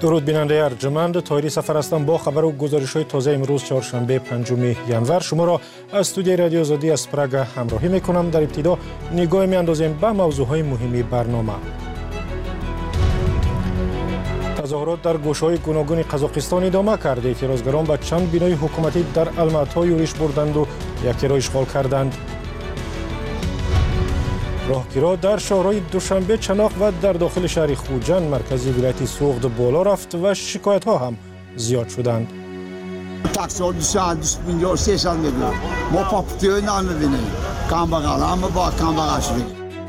درود بیننده ارجمند، طاهری سفر هستم با خبر و گزارش‌های تازه امروز چهارشنبه 5 ژانویه. شما را از استودیوی رادیو آزادی از پراگ همراهی می‌کنم. در ابتدا نگاه می‌اندازیم به موضوع‌های مهم برنامه. تظاهرات در گوشه‌های گوناگون قزاقستان ادامه کرده. اعتراضگران به چند بنای حکومتی در الماتا یورش بردند و یکی را اشغال کردند. راهگیرها در شهرهای دوشنبه، چناق و در داخل شهر خوجند مرکزی ولایت سوخت بالا رفت و شکایت‌ها هم زیاد شدند. تاکسی 250 میلیون ما پاپتیو نمی‌بینیم. کامباغال همه با کامباغال شدیم.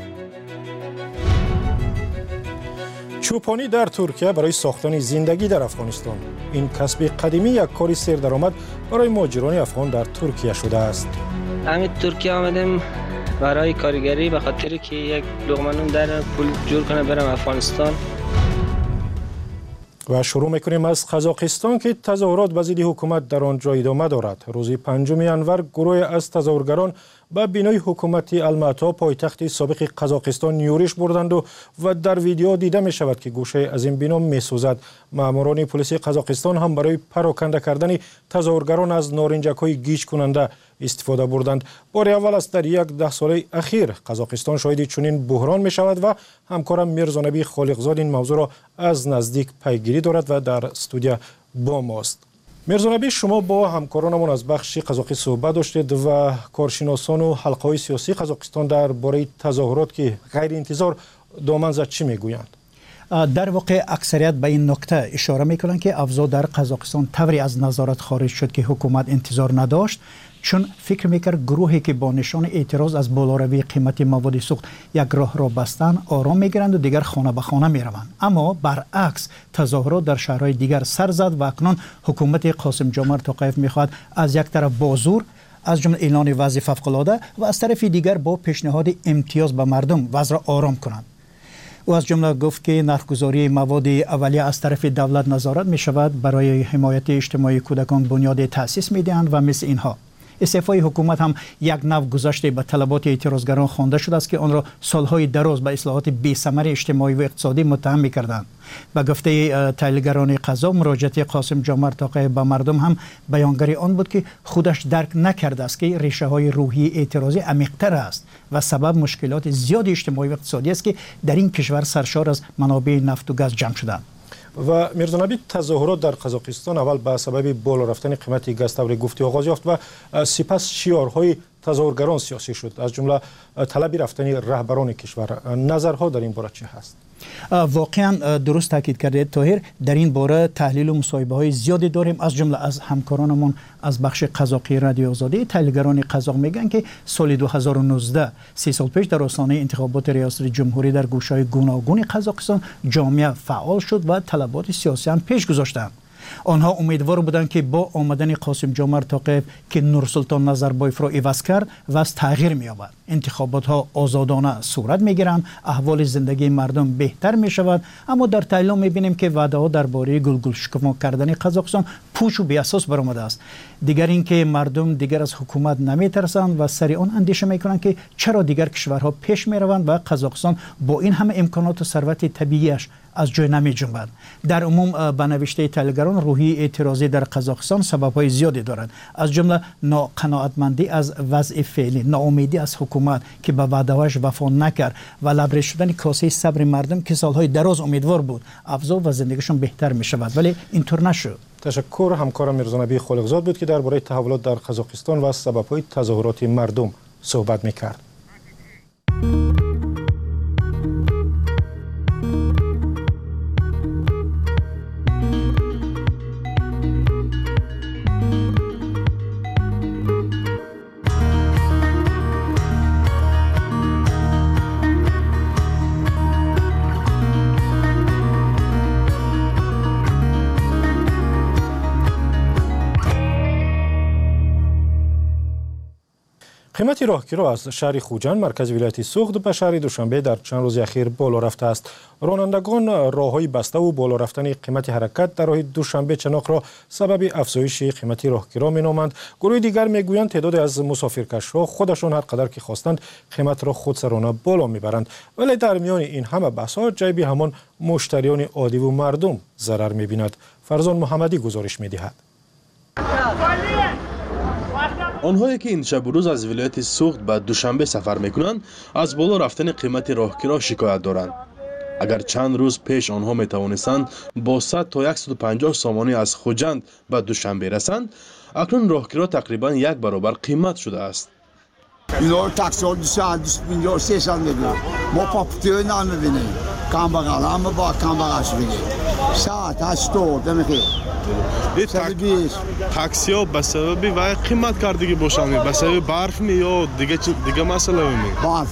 چوپانی در ترکیه برای ساختن زندگی در افغانستان. این کسب قدیمی یک کاری سردرآمد برای مهاجران افغان در ترکیه شده است. همین ترکیه آمدیم برای کارگری، به خاطر که یک لقمه نون در پول جور کنه برم افغانستان. و شروع میکنیم از قزاقستان که تظاهرات به ضد حکومت در آنجا ادامه دارد. روز 5 ژانویه گروه از تظاهرگران به بنای حکومتی الماتا پایتخت سابق قزاقستان یورش بردند و در ویدیو دیده می شود که گوشه از این بنا می سوزد. ماموران پلیس قزاقستان هم برای پراکنده کردن تظاهرگران از نارنجک‌های گیج کننده استفاده بردند. بار اول است در یک 10 ساله اخیر قزاقستان شاهد چنین بحران می شود و همکارم میرزانبی خالقزاد این موضوع را از نزدیک پیگیری دارد و در استودیو با ماست. میرزانبی، شما با همکارانمون از بخش قزاقی صحبت داشتید و کارشناسان و حلقه‌های سیاسی قزاقستان درباره تظاهرات که غیر انتظار دامن زد چی میگویند؟ در واقع اکثریت به این نکته اشاره میکنند که اوضاع در قزاقستان طوری از نظارت خارج شد که حکومت انتظار نداشت، چون فکر میکرد گروهی که با نشان اعتراض از بالاروی قیمت مواد سوخت یک راه را بستن آرام میگیرند و دیگر خانه به خانه میروند. اما برعکس تظاهرات در شهرهای دیگر سر زد و اکنون حکومت قاسم جمعه توقیف میخواهد از یک طرف با زور، از جمله اعلان وضع فوق‌العاده، و از طرف دیگر با پیشنهاد امتیاز به مردم وضع را آرام کنند. او از جمله گفت که نرخ‌گذاری مواد اولیه از طرف دولت نظارت می شود، برای حمایت اجتماعی کودکان بنیاد تأسیس می دهند و مثل اینها. استعفای حکومت هم یک نوع گذشته به طلبات اعتراضگران خوانده شده است که آن را سالهای دراز به اصلاحات بی‌ثمر اجتماعی و اقتصادی متهم می‌کردند. به گفته تحلیلگران قضا، مراجعه قاسم جمعه توقیف به مردم هم بیانگر آن بود که خودش درک نکرده است که ریشه‌های روحی اعتراضی عمیق‌تر است و سبب مشکلات زیاد اجتماعی و اقتصادی است که در این کشور سرشار از منابع نفت و گاز جمع شدند. و میرزانبی، تظاهرات در قزاقستان اول به سبب بالا رفتن قیمت گاز طور گفتی آغاز یافت و سپس شعارهای تظاهرگران سیاسی شد، از جمله طلب رفتن رهبران کشور. نظرها در این باره چه هست؟ واقعا درست تاکید کردید طاهر، در این باره تحلیل و مصاحبه های زیادی داریم، از جمله از همکارانمون از بخش قزاقی رادیو آزادی. تحلیلگران قزاق میگن که سال 2019 3 سال پیش در آستانه انتخابات ریاست جمهوری در گوشه‌های گوناگون قزاقستان جامعه فعال شد و طلبات سیاسی هم پیش گذاشتند. آنها امیدوار بودند که با آمدن قاسم جمعه توقیف که نورسلطان نظربایف را عوض کرد و از تغییر می‌یابد، انتخابات ها آزادانه صورت می‌گیرند، احوال زندگی مردم بهتر می‌شود. اما در تحلیل می‌بینیم که وعده ها درباره گلگل شکفا کردن قزاقستان پوچ و بی‌اساس برآمده است. دیگر اینکه مردم دیگر از حکومت نمی‌ترسند و سری آن اندیشه می‌کنند که چرا دیگر کشورها پیش می‌روند و قزاقستان با این همه امکانات و ثروت طبیعیش از جای نمی‌جنبد. در عموم به نوشته تحلیلگران، روحی اعتراضی در قزاقستان سبب‌های زیادی دارد، از جمله ناقناعتمندی از وضع فعلی، ناامیدی از حکومت که به وعده‌هاش وفا نکرد و لبریز شدن کاسه صبر مردم که سالهای دراز امیدوار بود افزا و زندگیشون بهتر می‌شود، ولی اینطور نشد. تشکر. همکارم میرزانبی خالقزاد بود که درباره تحولات در قزاقستان و سبب‌های تظاهرات مردم صحبت می‌کرد. قیمت راهگیرها از شهر خوجند مرکز ولایت سوخت به شهر دوشنبه در چند روز اخیر بالا رفته است. رانندگان راههای بسته و بالا رفتن قیمت حرکت در راه دوشنبه چناق را سبب افزایش قیمت راهگیرها می‌نامند. گروه دیگر میگویند تعداد از مسافرکش‌ها خودشان هر قدر که خواستند قیمت را خودسرانه بالا میبرند، ولی در میان این همه بحث‌ها جیب همان مشتریان عادی و مردم ضرر می‌بیند. فرزان محمدی گزارش می‌دهد. آنهایی که این شب و روز از ولایت سوخت به دوشنبه سفر میکنند از بالا رفتن قیمت راهگیرها شکایت دارند. اگر چند روز پیش آنها میتوانستند با 100 تا 150 سامانی از خوجند به دوشنبه رسند، اکنون راهگیرها تقریبا یک برابر قیمت شده است. اینا تاکسی 250 300 میلیون ما پاپتیو نمیبینیم. کم بغل همه با کم بغلش بگیم 100 80 نمیخواد. تاکسی ها به سبب وای قیمت کردگی باشند، به سبب برف می یا دیگه مسئله می برف.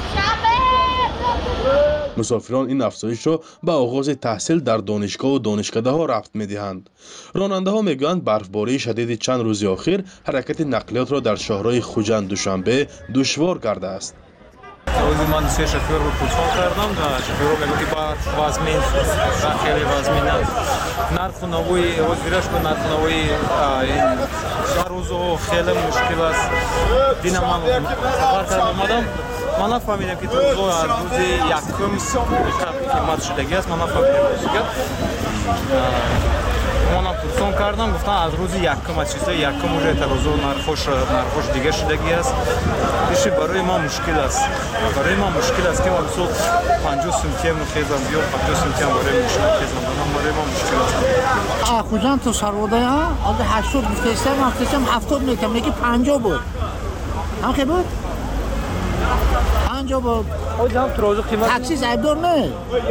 مسافران این افزایش را به آغاز تحصیل در دانشگاه و دانشکده ها ربط می دهند. راننده ها می گویند برفباری شدید چند روز اخیر حرکت نقلیات را در شهرهای خوجند دوشنبه دشوار کرده است. روزی من سه شفیر رو پوچان کردم و شفیر رو که برف وزمین خیلی وزمین است. نرخ نوی روزگیرش به نرخ نوی این روزو خیلی مشکل است. دینا من سفر کردم آمدم. من نفهمیدم که روزو از روزی یکم قیمت شدگی است. من نفهمیدم دیگه. من پرسون کردم گفتن از روز یکم از چیزای یکم уже تا روزو نرخش دیگه شدگی است. ایش برای ما مشکل است. برای ما مشکل است که ما مثلا 50 سنتی می‌خیزم یا 50 سنتی برای مشکل می‌خیزم. برای ما مشکل است. خوجند تو سرواده ها از 80 می‌خواستم 70 می‌کنم که 50 بود. هم که بود 50 بود. خوجند تو روز قیمت تاکسی زیادور نه.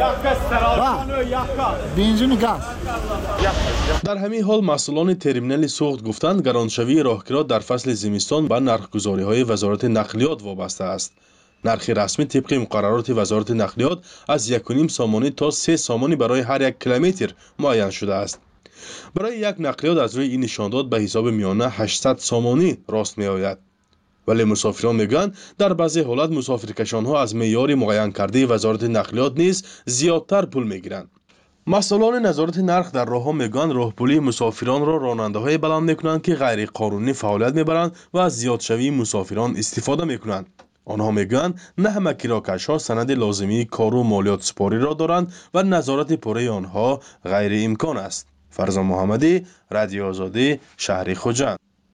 بنزین گاز. در همین حال مسئولان ترمینال سوخت گفتند گرانشوی راهگیرها در فصل زمستان به نرخ‌گذاری‌های وزارت نقلیات وابسته است. نرخ رسمی طبق مقررات وزارت نقلیات از 1.5 سامانی تا 3 سامانی برای هر 1 کیلومتر معین شده است. برای یک نقلیات از روی این نشانداد به حساب میانه 800 سامانی راست می آید. ولی مسافران میگویند در بعضی حالت مسافرکشان‌ها از معیار معین کرده وزارت نقلیات نیز زیادتر پول میگیرند. مسئولان نظارت نرخ در راه‌ها میگویند راهپولی مسافران را راننده‌های بلند میکنند که غیر قانونی فعالیت میبرند و از زیادشوی مسافران استفاده میکنند. آنها میگویند نه همه کراکش‌ها سند لازمی کار و مالیات سپاری را دارند و نظارت پوره آنها غیر امکان است. فرزان محمدی، رادیو آزادی، شهر خوجند.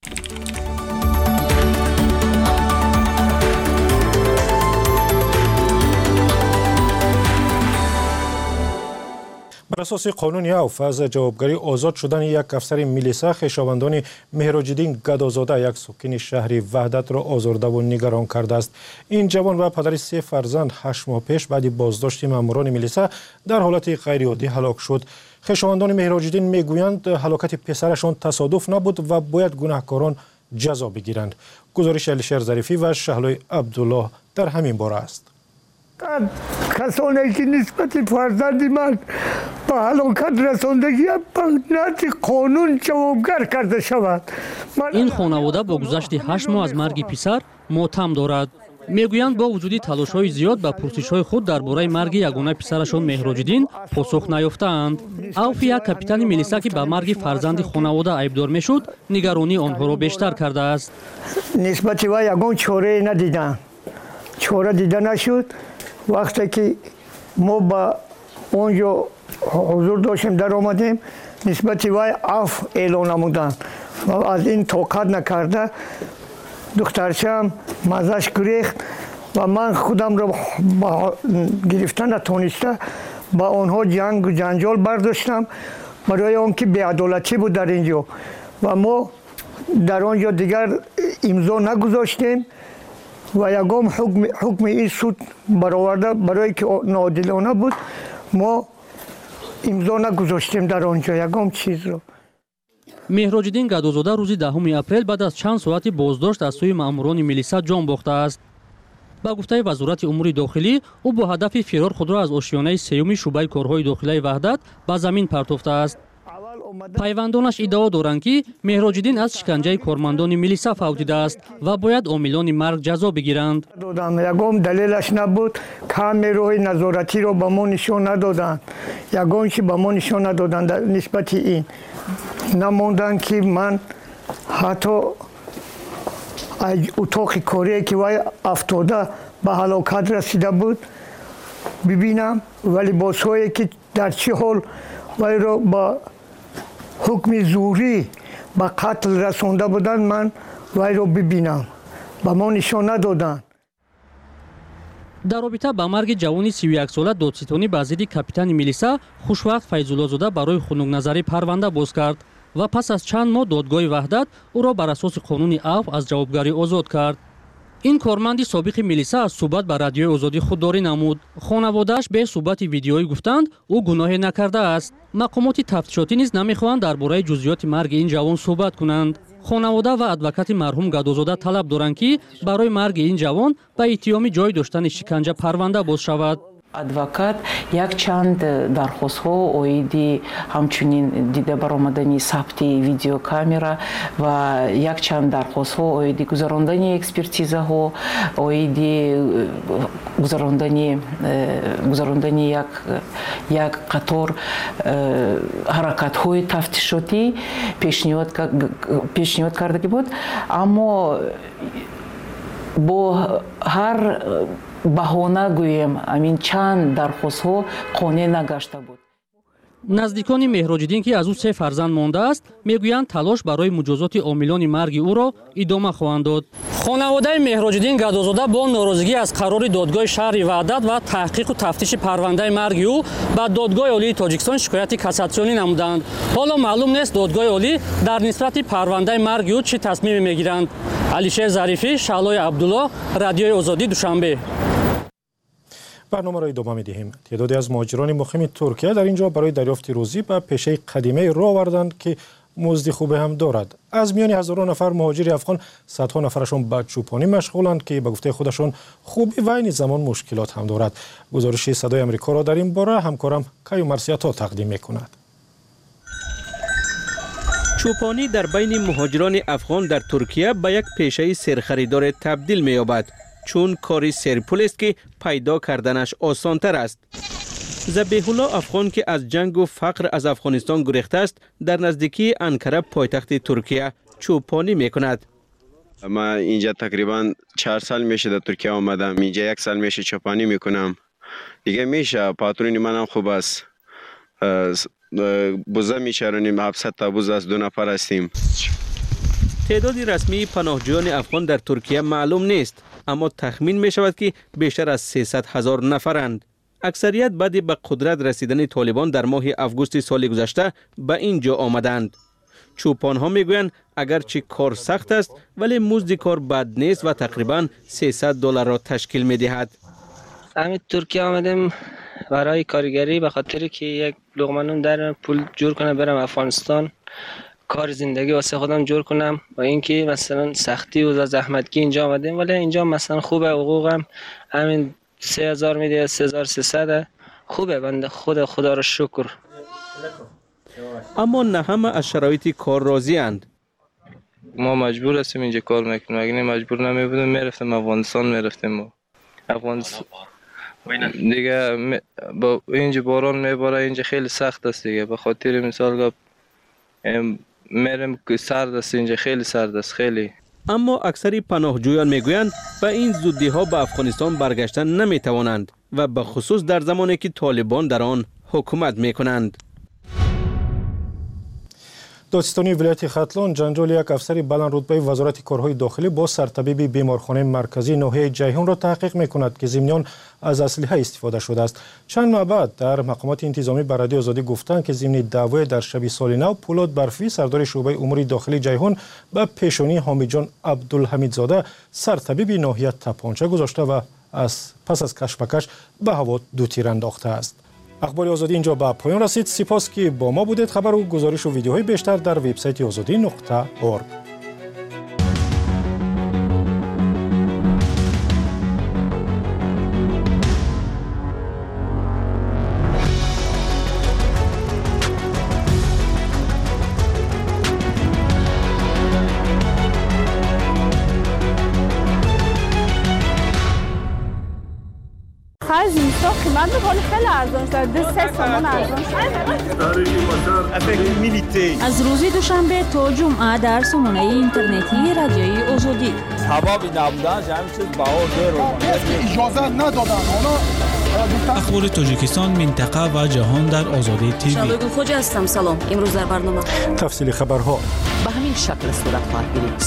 بر اساس قانون اوف از جوابگری آزاد شدن یک افسر میلیسا خویشاوندان مهراجدین گدازاده یک ساکن شهر وحدت را آزرده و نگران کرده است. این جوان و پدر 3 فرزند 8 ماه پیش بعد بازداشت ماموران میلیسا در حالت غیر عادی هلاک شد. خویشاوندان مهراجدین میگویند هلاکت پسرشان تصادف نبود و باید گناهکاران جزا بگیرند. گزارش علیشیر ظریفی و شهلای عبدالله در همین باره است. کسانی که نسبت فرزند من به هلاکت رساندگی به نزد قانون جوابگر کرده شود. این خانواده با گذشت 8 ماه از مرگ پسر ماتم دارد. میگویند با وجود تلاش‌های زیاد به پرسش‌های خود درباره مرگ یگانه پسرشان مهراجدین پاسخ نیافتند. اوف یک کاپیتان میلیسا که به مرگ فرزند خانواده ایبدار میشد، نگرانی آنها را بیشتر کرده است. نسبت و یگان چاره ندیدن. چاره دیده نشد. وقتی که ما با اونجا حضور داشتیم در آمدیم نسبت وای عفو اعلان نمودن و از این طاقت نکرده دخترچم مزش گریخت و من خودم را گرفتن نتونسته با آنها جنگ و جنجال برداشتم برای آنکه بی‌عدالتی بود در اینجا و ما در آنجا دیگر امضا نگذاشتیم و یگام حکم این سود برآورده برای که ناعادلانه بود ما امضا نگذاشتیم در آنجا یگام چیز رو. مهراجدین گدازاده روز 10 اپریل بعد از چند ساعت بازداشت از سوی ماموران میلیسا جان باخته است. با گفته وزارت امور داخلی او با هدف فرار خود را از آشیانه سیوم شعبه کارهای داخلی وحدت به زمین پرتافته است. пайвандонаш иддао доранд ки меҳроҷиддин аз шиканҷаи кормандони милиса фавдидааст ва бояд омилони марг ҷазо бигиранд. ягон далелаш набуд, камераҳои назоратиро ба мо нишон надоданд. ягон чи ба мо нишон надоданд дар нисбати ин. Намонданд ки ман ҳатто утоқи корие ки вай афтода ба ҳалокат расида буд бибинам ва либосҳое ки дар чӣ ҳол вайро ба ҳукми зӯрӣ ба қатл расонда буданд ман вайро бибинам. ба мо нишон надоданд. дар робита ба марги ҷавони 31-сола додситонӣ ба зидди капитани милиса хушвақт Файзуллозода барои хунукназарӣ парванда боз кард ва пас аз чанд моҳ додгоҳи ваҳдат ӯро бар асоси қонуни афв аз ҷавобгарӣ озод кард. ин корманди собиқи милиса аз суҳбат ба радиои озодӣ худдорӣ намуд. хонаводааш бе суҳбати видеоӣ гуфтанд ӯ гуноҳе накардааст. мақомоти тафтишотӣ низ намехоҳанд дар бораи ҷузъиёти марги ин ҷавон суҳбат кунанд. хонавода ва адвокати марҳум Гадозода талаб доранд ки барои марги ин ҷавон ба иттиҳоми ҷои доштани шиканҷа парванда боз шавад. адвокат якчанд дархостҳо оиди ҳамчунин дида баромадани сабти видеокамера ва якчанд дархостҳо оиди гузарондани экспертизаҳо, оиди гузарондани як қатор ҳаракатҳои тафтишотӣ пешниҳод кардаги буд, аммо бо ҳар баҳона гӯем амин чанд дархостҳо қонеъ нагашта буд. наздикони меҳроҷиддин ки аз ӯ 3 фарзанд мондааст мегӯянд талош барои муҷозоти омилони марги ӯро идома хоҳанд дод. хонаводаи меҳроҷиддин Гадозода бо норозигӣ аз қарори додгоҳи шаҳри Ваҳдат ва таҳқиқу тафтиши парвандаи марги ӯ ба додгоҳи олии Тоҷикистон шикояти кассатсионӣ намуданд. ҳоло маълум нест додгоҳи олӣ дар нисбати парвандаи марги ӯ чӣ тасмиме мегиранд. алишер Зарифӣ, Шаълои Абдулло, Радиои Озодӣ, Душанбе. برنامه را ادامه می‌دهیم. تعدادی از مهاجران مقیم ترکیه در اینجا برای دریافت روزی به پیشه قدیمی راه آوردند که مزد خوب هم دارد. از میان هزاران نفر مهاجر افغان صدها نفرشون به چوپانی مشغولند که به گفته خودشون خوبی و این زمان مشکلات هم دارد. گزارش صدای آمریکا را در این باره همکارم کایو مرسیاتا تقدیم می‌کند. چوپانی در بین مهاجران افغان در ترکیه به یک پیشه سرخریدار تبدیل می‌یابد. چون کاری سرپول است که پیدا کردنش آسان‌تر است. ذبیح‌الله افغان که از جنگ و فقر از افغانستان گریخته است در نزدیکی انکره پایتخت ترکیه چوپانی می‌کند. من اینجا تقریبا 4 سال میشه در ترکیه آمدم. اینجا 1 سال میشه چوپانی میکنم. دیگه میشه پاترون منم خوب است. بوزه میچرونیم 700 تا بوز از 2 نفر هستیم. تعداد رسمی پناهجویان افغان در ترکیه معلوم نیست، اما تخمین می شود که بیشتر از 300,000 نفرند. اکثریت بعد به قدرت رسیدن طالبان در ماه آگوست سال گذشته به اینجا آمدند. چوپان ها می گویند اگرچه کار سخت است ولی مزد کار بد نیست و تقریبا $300 را تشکیل می دهد. همین ترکیه آمدیم برای کارگری به خاطر که یک لقمه نون در پول جور کنم برم افغانستان، کار زندگی واسه خودم جور کنم و اینکه مثلا سختی و زحمتگی اینجا آمدیم، ولی اینجا مثلا خوبه، حقوقم همین 3000 میده، 3300 خوبه، بنده خدا رو شکر. اما نه همه از شرایط کار راضی اند. ما مجبور هستیم اینجا کار میکنیم، اگه مجبور نمیبودیم میرفتیم افغانستان، میرفتیم ما افغانستان دیگه. با اینجا باران میباره، اینجا خیلی سخت است دیگه، به خاطر مثال میرم که سرد است، اینجا خیلی سرد است خیلی. اما اکثری پناهجویان میگویند به این زودی ها به افغانستان برگشتن نمیتوانند و به خصوص در زمانی که طالبان در آن حکومت میکنند. دادستانی ولایت ختلان جنجال یک افسر بلند رتبه وزارت کارهای داخلی با سرطبیب بیمارخانه مرکزی ناحیه جیهون را تحقیق میکند که ضمناً از اسلحه استفاده شده است. چند ماه بعد در مقامات انتظامی به رادیو آزادی گفتند که ضمن دعوای در شب سال نو پولاد برفی سردار شعبه امور داخلی جیهون به پیشانی حامد جان عبدالحمیدزاده سرطبیب ناحیه تپانچه گذاشته و پس از کشمکش به هوا دو تیر انداخته است. اخبار آزادی اینجا به پایان رسید. سپاس که با ما بودید. خبر و گزارش و ویدیوهای بیشتر در وبسایت azadi.org. ارزان شد 2-3 تومان ارزان شد. از روز دوشنبه تا جمعه در سامانه اینترنتی رادیوی آزادی سبب نبودن همین چیز بها زیر اجازه ندادن اخبار تاجیکستان منطقه و جهان در آزادی تیوی. شبگو خوج هستم. سلام. امروز در برنامه تفصیل خبرها به همین شکل صورت خواهد گرفت.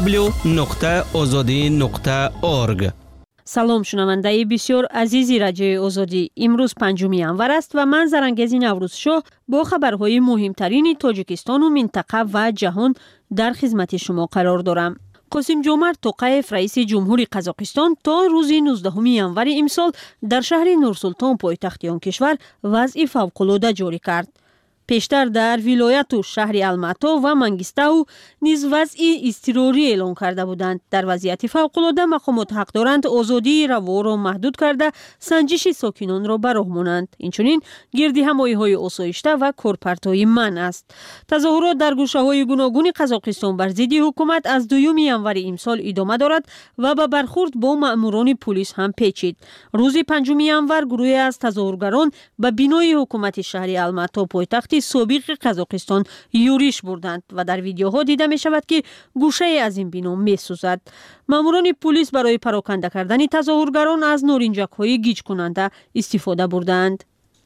www.azadi.org. سلام شنونده بسیار عزیزی رادیوی آزادی. امروز 5 ینور است و من زرنگزی نوروز شاه با خبرهای مهمترین تاجیکستان و منطقه و جهان در خدمت شما قرار دارم. قاسم جمعت توقیف رئیس جمهوری قزاقستان تا روز 19 ینور امسال در شهر نورسلطان پایتخت آن کشور وضع فوق‌العاده جاری کرد. پیشتر در ولایت و شهر الماتا و منگیستاو نیز وضع اضطراری اعلام کرده بودند. در وضعیت فوق‌العاده مقامات حق دارند آزادی روا را محدود کرده سنجش ساکنان را به راه مانند. اینچنین گردی همایی‌های آسایشته و کارپرت‌های منع است. تظاهرات در گوشه‌های گوناگون قزاقستان بر ضد حکومت از 2 ینور امسال ادامه دارد و به برخورد با مأموران پلیس هم پیچید. روز 5 ینور گروهی از تظاهرگران به بینای حکومت شهر الماتا پایتخت سابق قزاقستان یورش بردند و در ویدیوها دیده می شود که گوشه از این بنا می سوزد. ماموران پلیس برای پراکنده کردن تظاهرگران از نارنجک های گیج کننده استفاده بردند.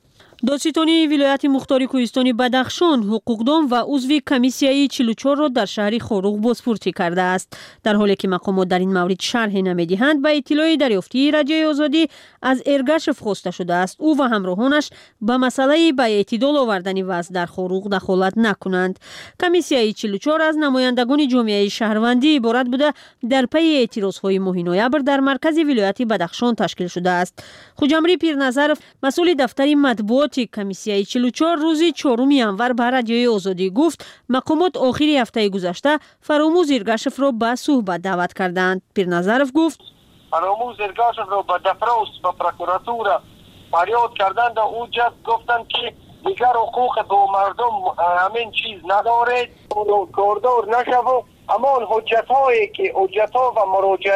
دادستانی ولایت مختار کوهستان بدخشان حقوقدان و عضو کمیسیه 44 را در شهر خاروق بازپرسی کرده است. در حالی که مقامات در این مورد شرح نمیدهند، به اطلاع دریافتی رادیوی آزادی از ارگشف خواسته شده است او و همراهانش به مسئله به اعتدال آوردن وضع در خاروق دخالت نکنند. کمیسیه 44 از نمایندگان جامعه شهروندی عبارت بوده در پی اعتراضهای ماه نوامبر در مرکز ولایت بدخشان تشکیل شده است. خوجمری پیرنظرف مسئول دفتر مطبوعات کمیسیه 44 روز 4 ینور به رادیوی آزادی گفت مقامات آخر هفته گذشته فراموز ارگشف را به صحبت دعوت کردند. پیرنظرف گفت فراموز ارگشف را به دفراس و پروکراتور فریاد کردند و اوجت گفتند که دیگر حقوق دو مردم همین چیز ندارید کاردار نشو. اما حجت هایی که حجت ها و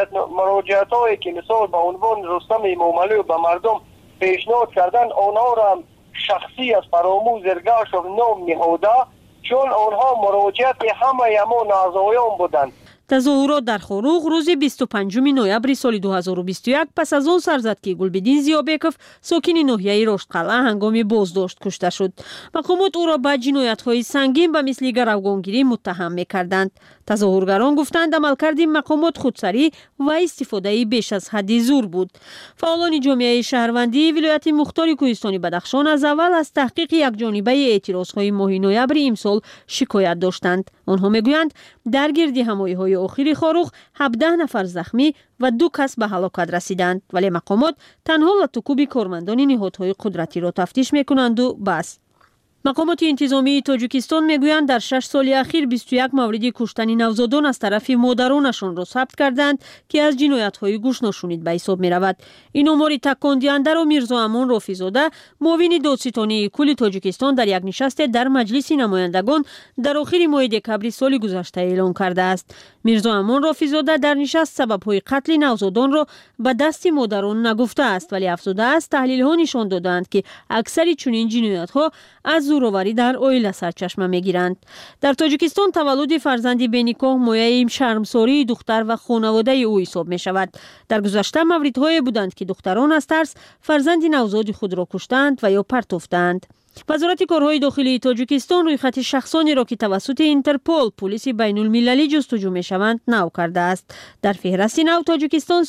مراجعت هایی که مثال به عنوان رستم موملو به مردم پیشنهاد کردن آنها را شخصی از فراموز ارگشف نام نهاده چون آنها مراجعت همه ما نازایان بودند. تظاهرات در خاروق روز 25 نوامبر سال 2021 پس از آن سر زد که گلبدین زیابکوف ساکن ناحیه رشدقلعه هنگام بازداشت کشته شد. مقامات او را به جنایت‌های سنگین به مثل گروگانگیری متهم می‌کردند. تظاهرگران گفتند عملکرد مقامات خودسری و استفاده بیش از حد زور بود. فعالان جامعه شهروندی ولایت مختار کوهستان بدخشان از اول از تحقیق یکجانبه اعتراض‌های ماه نوامبر امسال شکایت داشتند. آنها میگویند در گرد همایی‌های آخر خاروق 17 نفر زخمی و 2 کس به هلاکت رسیدند، ولی مقامات تنها لطکوب کارمندان نهادهای قدرتی را تفتیش میکنند و بس. مقامات انتظامی تاجیکستان میگویند در 6 سال اخیر 21 مورد کشتن نوزادان از طرف مادرانشان را ثبت کردند که از جنایت‌های گوش نشونید به حساب می‌رود. این امور تکان دهنده را میرزا امان رافیزاده معاون دادستانی کل تاجیکستان در یک نشست در مجلس نمایندگان در آخر ماه دکبر سال گذشته اعلام کرده است. میرزا امان رافیزاده در نشست سبب‌های قتل نوزادان را به دست مادران نگفته است، ولی افزوده است تحلیل‌ها نشان دادند که اکثر چنین جنایت‌ها از زوراوری در عائله سرچشمه میگیرند. در تاجیکستان تولد فرزند بینیکاه مایه شرمساری دختر و خانواده او حساب می شود. در گذشته موردهایی بودند که دختران از ترس فرزند نوزاد خود را کشتند و یا پرتافتند. وزارت کارهای داخلی تاجیکستان روی خط شخصانی را که توسط اینترپل پلیس بین المللی جستجو می‌شوند نو کرده است. در فهرست نو تاجیکستان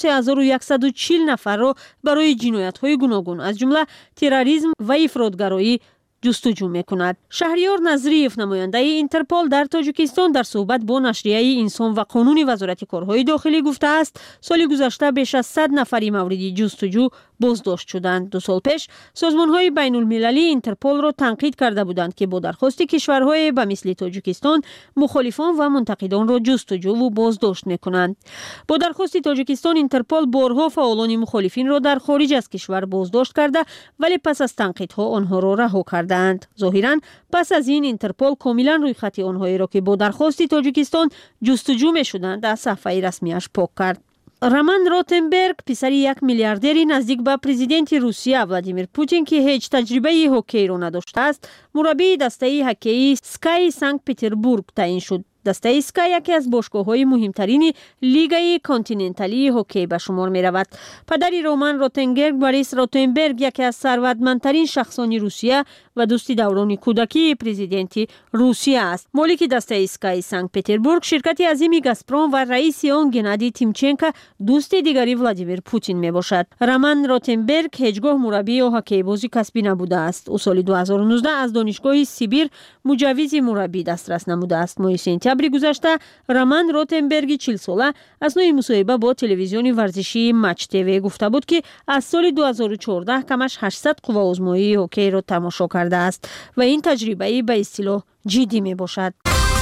3140 نفر را برای جنایت‌های گوناگون از جمله تروریسم و افراطگرایی جستجو می‌کند. شهریار نظریف نماینده اینترپل در تاجیکستان در صحبت با نشریه انسان و قانون وزارت کارهای داخلی گفته است سال گذشته بیش از 100 نفری مورد جستجو بازداشت شدند. 2 سال پیش سازمان‌های بین المللی اینترپل را تنقید کرده بودند که با درخواست کشورهای به مثل تاجیکستان مخالفان و منتقدان را جستجو و بازداشت می‌کنند. با درخواست تاجیکستان اینترپل بارها فعالان مخالفین را در خارج از کشور بازداشت کرده ولی پس از تنقیدها آنها را رها کردند. ظاهراً پس از این اینترپل کاملا روی خط آنهایی را که با درخواست تاجیکستان جستجو می‌شدند از صفحه رسمیش پاک کرد. роман ротенберг писари як миллиардери наздик ба президенти русия владимир путин ки ҳеҷ таҷрибаи ҳоккейро надоштааст мураббии дастаи ҳоккеии скай санкт петербург таъин шуд. дастаи скай яке аз бошгоҳҳои муҳимтарини лигаи континенталии ҳоккей ба шумор меравад. падари роман ротенберг борис ротенберг яке аз сарватмандтарин шахсони русия ва дӯсти даврони кӯдакии президенти русия аст. молики дастаи скай санкт петербург ширкати азими газпром ва раиси он геннадий тимченко дӯсти дигари владимир путин мебошад. роман ротенберг ҳеҷ гоҳ мураббии ҳоккейбози касбӣ набудааст. ӯ соли 2019 аз донишгоҳи сибир муҷаввизи мураббӣ дастрас намудааст. моҳи сентябри гузашта роман ротенберги 40 сола аснои мусоҳиба бо телевизиони варзишии матч тв гуфта буд ки аз соли 2014 камаш 800 қувваозмоии ҳоккейро тамошо кардааст ва ин таҷрибаи ба истилоҳ ҷиддӣ мебошад.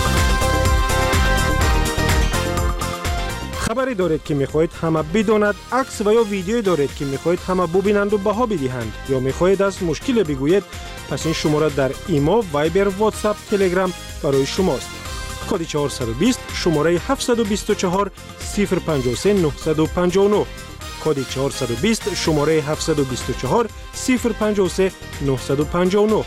خبری دارید که میخواهید همه بداند، عکس و یا ویدیویی دارید که میخواهید همه ببینند و بها بدهند یا میخواهید از مشکل بگویید، پس این شماره در ایما، وایبر، واتساپ، تلگرام برای شماست. کد 420 شماره 724 053 959 کد 420 شماره 724 053 959.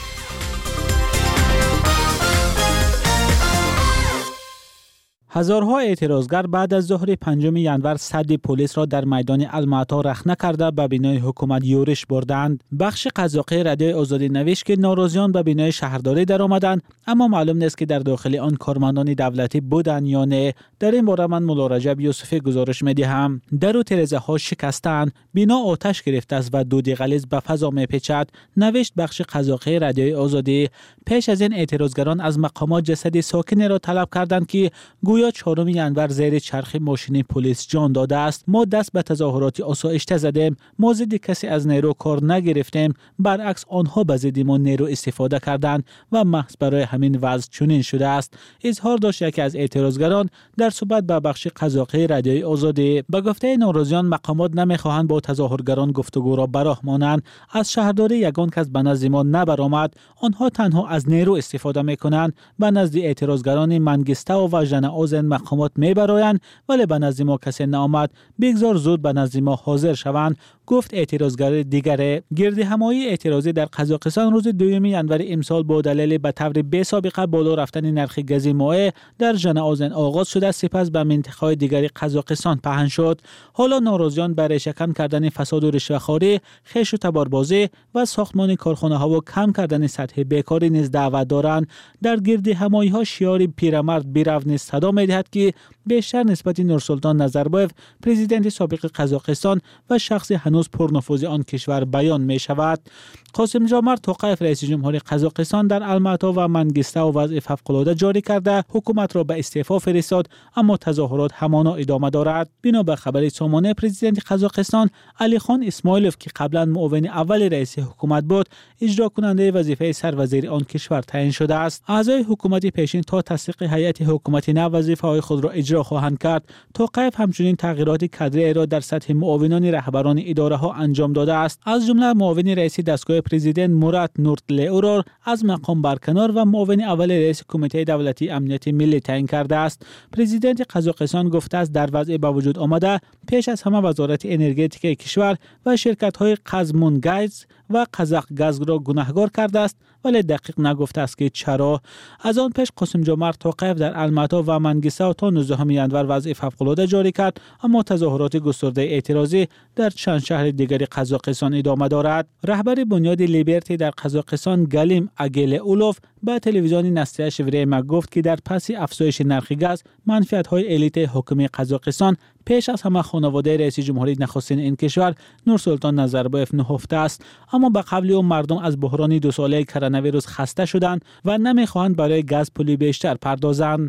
هزارها اعتراضگر بعد از ظهر 5 ینور سد پلیس را در میدان المعطا رخنه کرده به بینای حکومت یورش بردند. بخش قزاقی رادیوی آزادی نوشت که ناراضیان به بینای شهرداری درآمدند، اما معلوم نیست که در داخل آن کارمندان دولتی بودند یا نه. در این باره من مولا رجب یوسفی گزارش می‌دهم. در و ترازه ها شکستند، بنا آتش گرفته است و دود غلیظ به فضا می‌پیچد، نوشت بخش قزاقی رادیوی آزادی. پیش از این اعتراضگران از مقامات جسد ساکنی را طلب کردند که گویا 4 ینور زیر چرخ ماشین پلیس جان داده است. ما دست به تظاهرات آسایشته زدیم، ما ضد کسی از نیرو کار نگرفتیم، برعکس آنها به ضد ما نیرو استفاده کردند و محض برای همین وضع چنین شده است. اظهار داشت یکی از اعتراضگران در صحبت با بخش قزاقی رادیوی آزادی. به گفته ناراضیان مقامات نمیخواهند با تظاهرگران گفتگو را براه مانند. از شهرداری یگان کس به نزد ما نبرآمد، آنها تنها از نیرو استفاده میکنند. به نزد اعتراضگران منگستو و ژنئاو مقامات میبرایند، ولی به نزد ما کسی نآمد. بگذار زود به نزد ما حاضر شوند، گفت اعتراضگر دیگری. گردهمایی اعتراضی در قزاقستان روز 2 ینور امسال با دلیل به طور بی سابقه بالا رفتن نرخ گاز مایع در ژنئاو آغاز شده، سپس به منطقه‌های دیگری قزاقستان پهن شد. حالا ناراضیان برای شکن کردن فساد و رشوه‌خواری، خیش و تباربازی و ساختمان کارخانه‌ها و کم کردن سطح بیکاری نیز دعوت دارند. در گردهمایی‌ها شعار پیرمرد بیرو نیز صدا می‌دهد که بیشتر نسبت نورسلطان نظربایف پرزیدنت سابق قزاقستان و شخص هنوز پرنفوذ آن کشور بیان می شود. قاسم جامر توقیف رئیس جمهور قزاقستان در المعطا و منگستو وضع فوق‌العاده جاری کرده، حکومت را به استعفا فرستاد، اما تظاهرات همانا ادامه دارد. بنا به خبر سامانه پرزیدنت قزاقستان علی خان اسماعیلوف که قبلا معاون اول رئیس حکومت بود، اجرا کننده وظیفه سروزیر آن کشور تعیین شده است. اعضای حکومت پیشین تا تصدیق هیئت حکومتی نو وظیفه‌های خود را اجرا خواهند کرد. توقیف همچنین تغییرات کادری را در سطح معاونان رهبران اداره ها انجام داده است. از جمله معاون رئیس دستگاه پرزیدنت مراد نورتلیو را از مقام برکنار و معاون اول رئیس کمیته دولتی امنیت ملی تعیین کرده است. پرزیدنت قزاقستان گفته است در وضع به وجود آمده پیش از همه وزارت انرژتیک کشور و شرکت‌های قزمونگاز و قزاق گاز را گناهکار کرده است، ولی دقیق نگفته است که چرا. از آن پیش قاسم جمر توقیف در المعطا و منگستو تا 19 ینور وضع فوق‌العاده جاری کرد، اما تظاهرات گسترده اعتراضی در چند شهر دیگر قزاقستان ادامه دارد. رهبر بنیاد لیبرتی در قزاقستان گلیم اگیلئولوف به تلویزیون نسلیه شوریما گفت که در پس افزایش نرخ گاز منفعت‌های الیت حکومت قزاقستان پیش از همه خانواده رئیس جمهوری نخستین این کشور نورسلطان نظربایف نهفته است، اما به قبل او مردم از بحران 2 ساله کرونا ویروس خسته شدند و نمیخواهند برای گاز پولی بیشتر پردازند.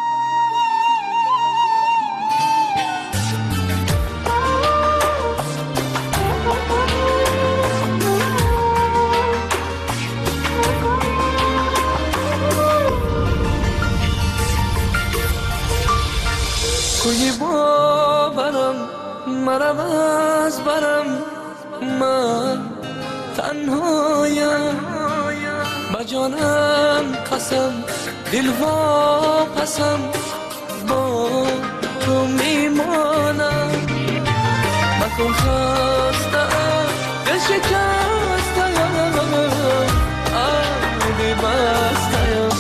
کوی باورم مرم از برم، من تنهایم با جانم قسم دل واپسم با تو میمانم. شکستم عهدی بستم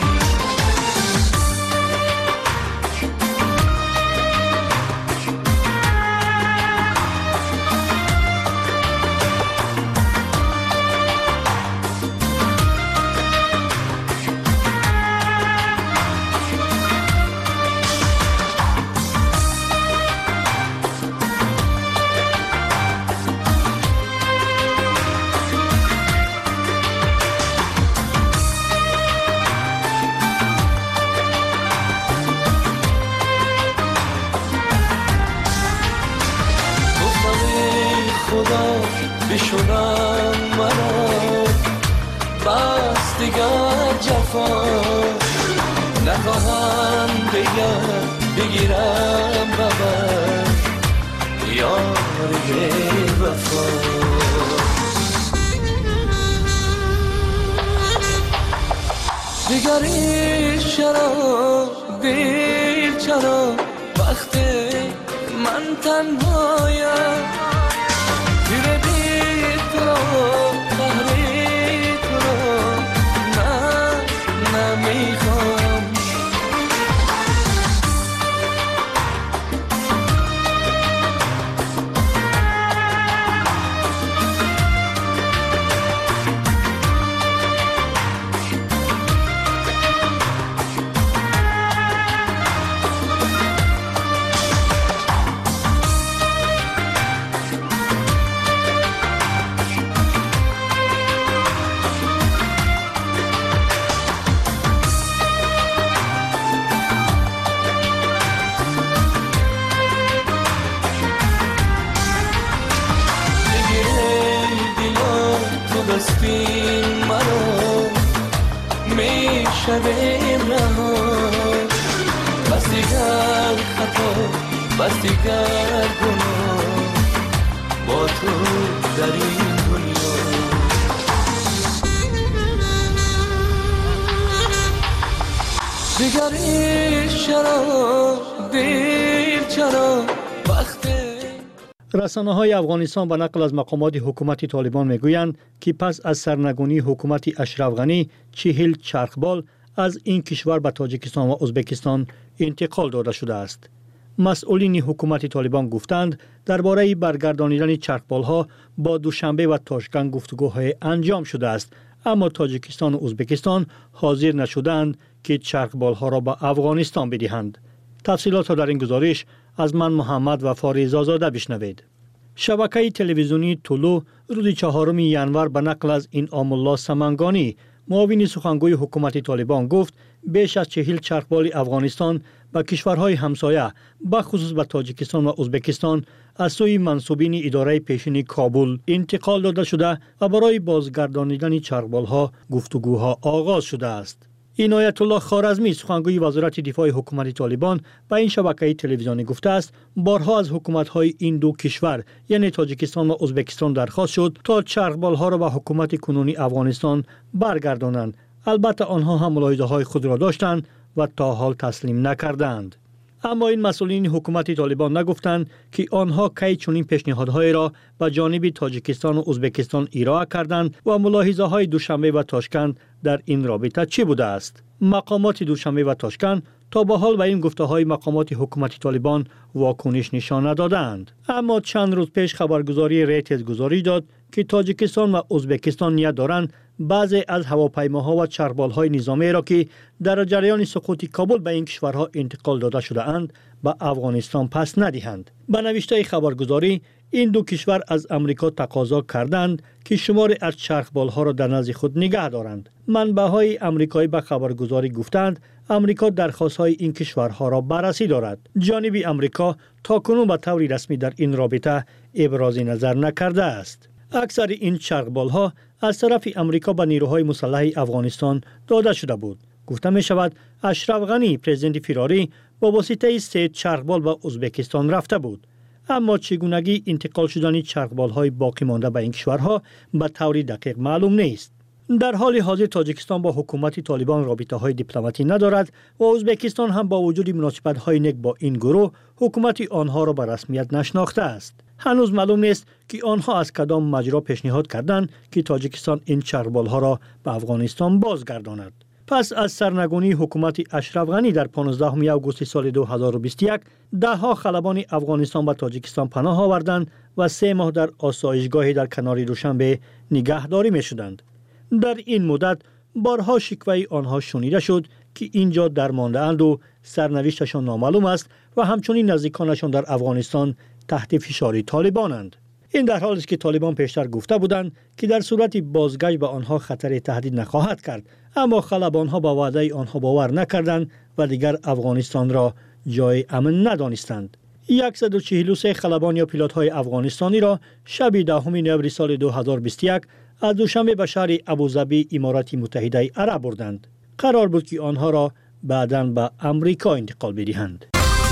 بشونم مرا بس دیگر جفا نخواهم دیگر بگیرم ببر یاری وفا دیگری چرا دیر چرا وقتی من تنهایم بستین مرا میشویم رها بس دیگر خطا بس دیگر گناه با تو در این دنیا دیگری چرا دیر چرا وقتی رسانه‌های افغانستان به نقل از مقامات حکومت طالبان میگویند که پس از سرنگونی حکومت اشرف غنی 40 چرخبال از این کشور به تاجیکستان و ازبکستان انتقال داده شده است. مسئولین حکومت طالبان گفتند درباره برگردانیدن چرخبال‌ها با دوشنبه و تاشکند گفتگوهای انجام شده است، اما تاجیکستان و ازبکستان حاضر نشدند که چرخبال‌ها را به افغانستان بدهند. تفصیلات را در این گزارش از من محمد و فاریز آزاده بشنوید. شبکه تلویزیونی طلوع روز 4 ژانویه به نقل از انعام الله سمنگانی معاون سخنگوی حکومت طالبان گفت بیش از 40 چرخبال افغانستان به کشورهای همسایه به خصوص به تاجیکستان و ازبکستان از سوی منصوبین اداره پیشین کابل انتقال داده شده و برای بازگردانیدن چرخبال‌ها گفتگوها آغاز شده است. عنایت الله خوارزمی سخنگوی وزارت دفاع حکومت طالبان به این شبکه تلویزیونی گفته است بارها از حکومت‌های این دو کشور یعنی تاجیکستان و ازبکستان درخواست شد تا چرخبال‌ها را به حکومت کنونی افغانستان برگردانند. البته آنها هم ملاحظه‌های خود را داشتند و تا حال تسلیم نکردند. اما این مسئولین حکومت طالبان نگفتند که آنها کی چنین پیشنهادهای را به جانب تاجیکستان و ازبکستان ارائه کردند و ملاحظه‌های دوشنبه و تاشکند در این رابطه چه بوده است. مقامات دوشنبه و تاشکند تا به حال به این گفته‌های مقامات حکومت طالبان واکنش نشان ندادند. اما چند روز پیش خبرگزاری ریترز گزارش داد که تاجیکستان و ازبکستان نیت دارند بعضی از هواپیماها و چرخبال‌های نظامی را که در جریان سقوط کابل به این کشورها انتقال داده شده اند به افغانستان پس ندهند. به نوشته خبرگزاری این دو کشور از امریکا تقاضا کردند که شماری از چرخبال‌ها را در نزد خود نگه دارند. منبع‌های آمریکایی به خبرگزاری گفتند امریکا درخواست‌های این کشورها را بررسی دارد. جانب امریکا تاکنون به طور رسمی در این رابطه ابراز نظر نکرده است. اکثر این چرخبال‌ها از طرف امریکا به نیروهای مسلح افغانستان داده شده بود. گفته می شود اشرف غنی پرزیدنت فراری با واسطه 3 چرخبال به ازبکستان رفته بود. اما چگونگی انتقال شدن چرخبال‌های باقی مانده به این کشورها به طور دقیق معلوم نیست. در حال حاضر تاجیکستان با حکومت طالبان رابطه‌های دیپلماتی ندارد و ازبکستان هم با وجود مناسبت‌های نیک با این گروه حکومت آنها را به رسمیت نشناخته است. هنوز معلوم نیست که آنها از کدام مجرا پیشنهاد کردند که تاجیکستان این چرخبال‌ها را به افغانستان بازگرداند. پس از سرنگونی حکومت اشرف غنی در 15 آگوست سال 2021 دهها خلبان افغانستان به تاجیکستان پناه آوردند و 3 ماه در آسایشگاهی در کنار دوشنبه نگهداری می شدند. در این مدت بارها شکوه آنها شنیده شد که اینجا درمانده اند و سرنوشتشان نامعلوم است و همچنین نزدیکانشان در افغانستان تحت فشار طالبانند. این در حالی است که طالبان پیشتر گفته بودند که در صورت بازگشت به آنها خطر تهدید نخواهد کرد، اما خلبانها با وعده آنها باور نکردند و دیگر افغانستان را جای امن ندانستند. 143 خلبان یا پیلوت‌های افغانستانی را شب 10 نوامبر سال 2021 از دوشنبه به شهر ابوظبی امارات متحده عرب بردند. قرار بود که آنها را بعداً به امریکا انتقال بدهند.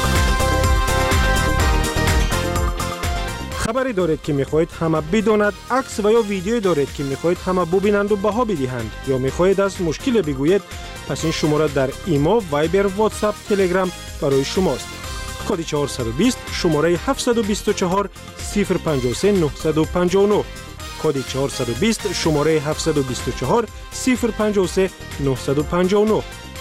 خبری دارید که میخواهید همه بداند، عکس و یا ویدیویی دارید که میخواهید همه ببینند و بها بدهند، یا میخواهید از مشکل بگویید، پس این شماره در ایما، وایبر، واتساپ، تلگرام برای شماست. کد 420 شماره 724 053 959. کد 420 شماره 724 053 959.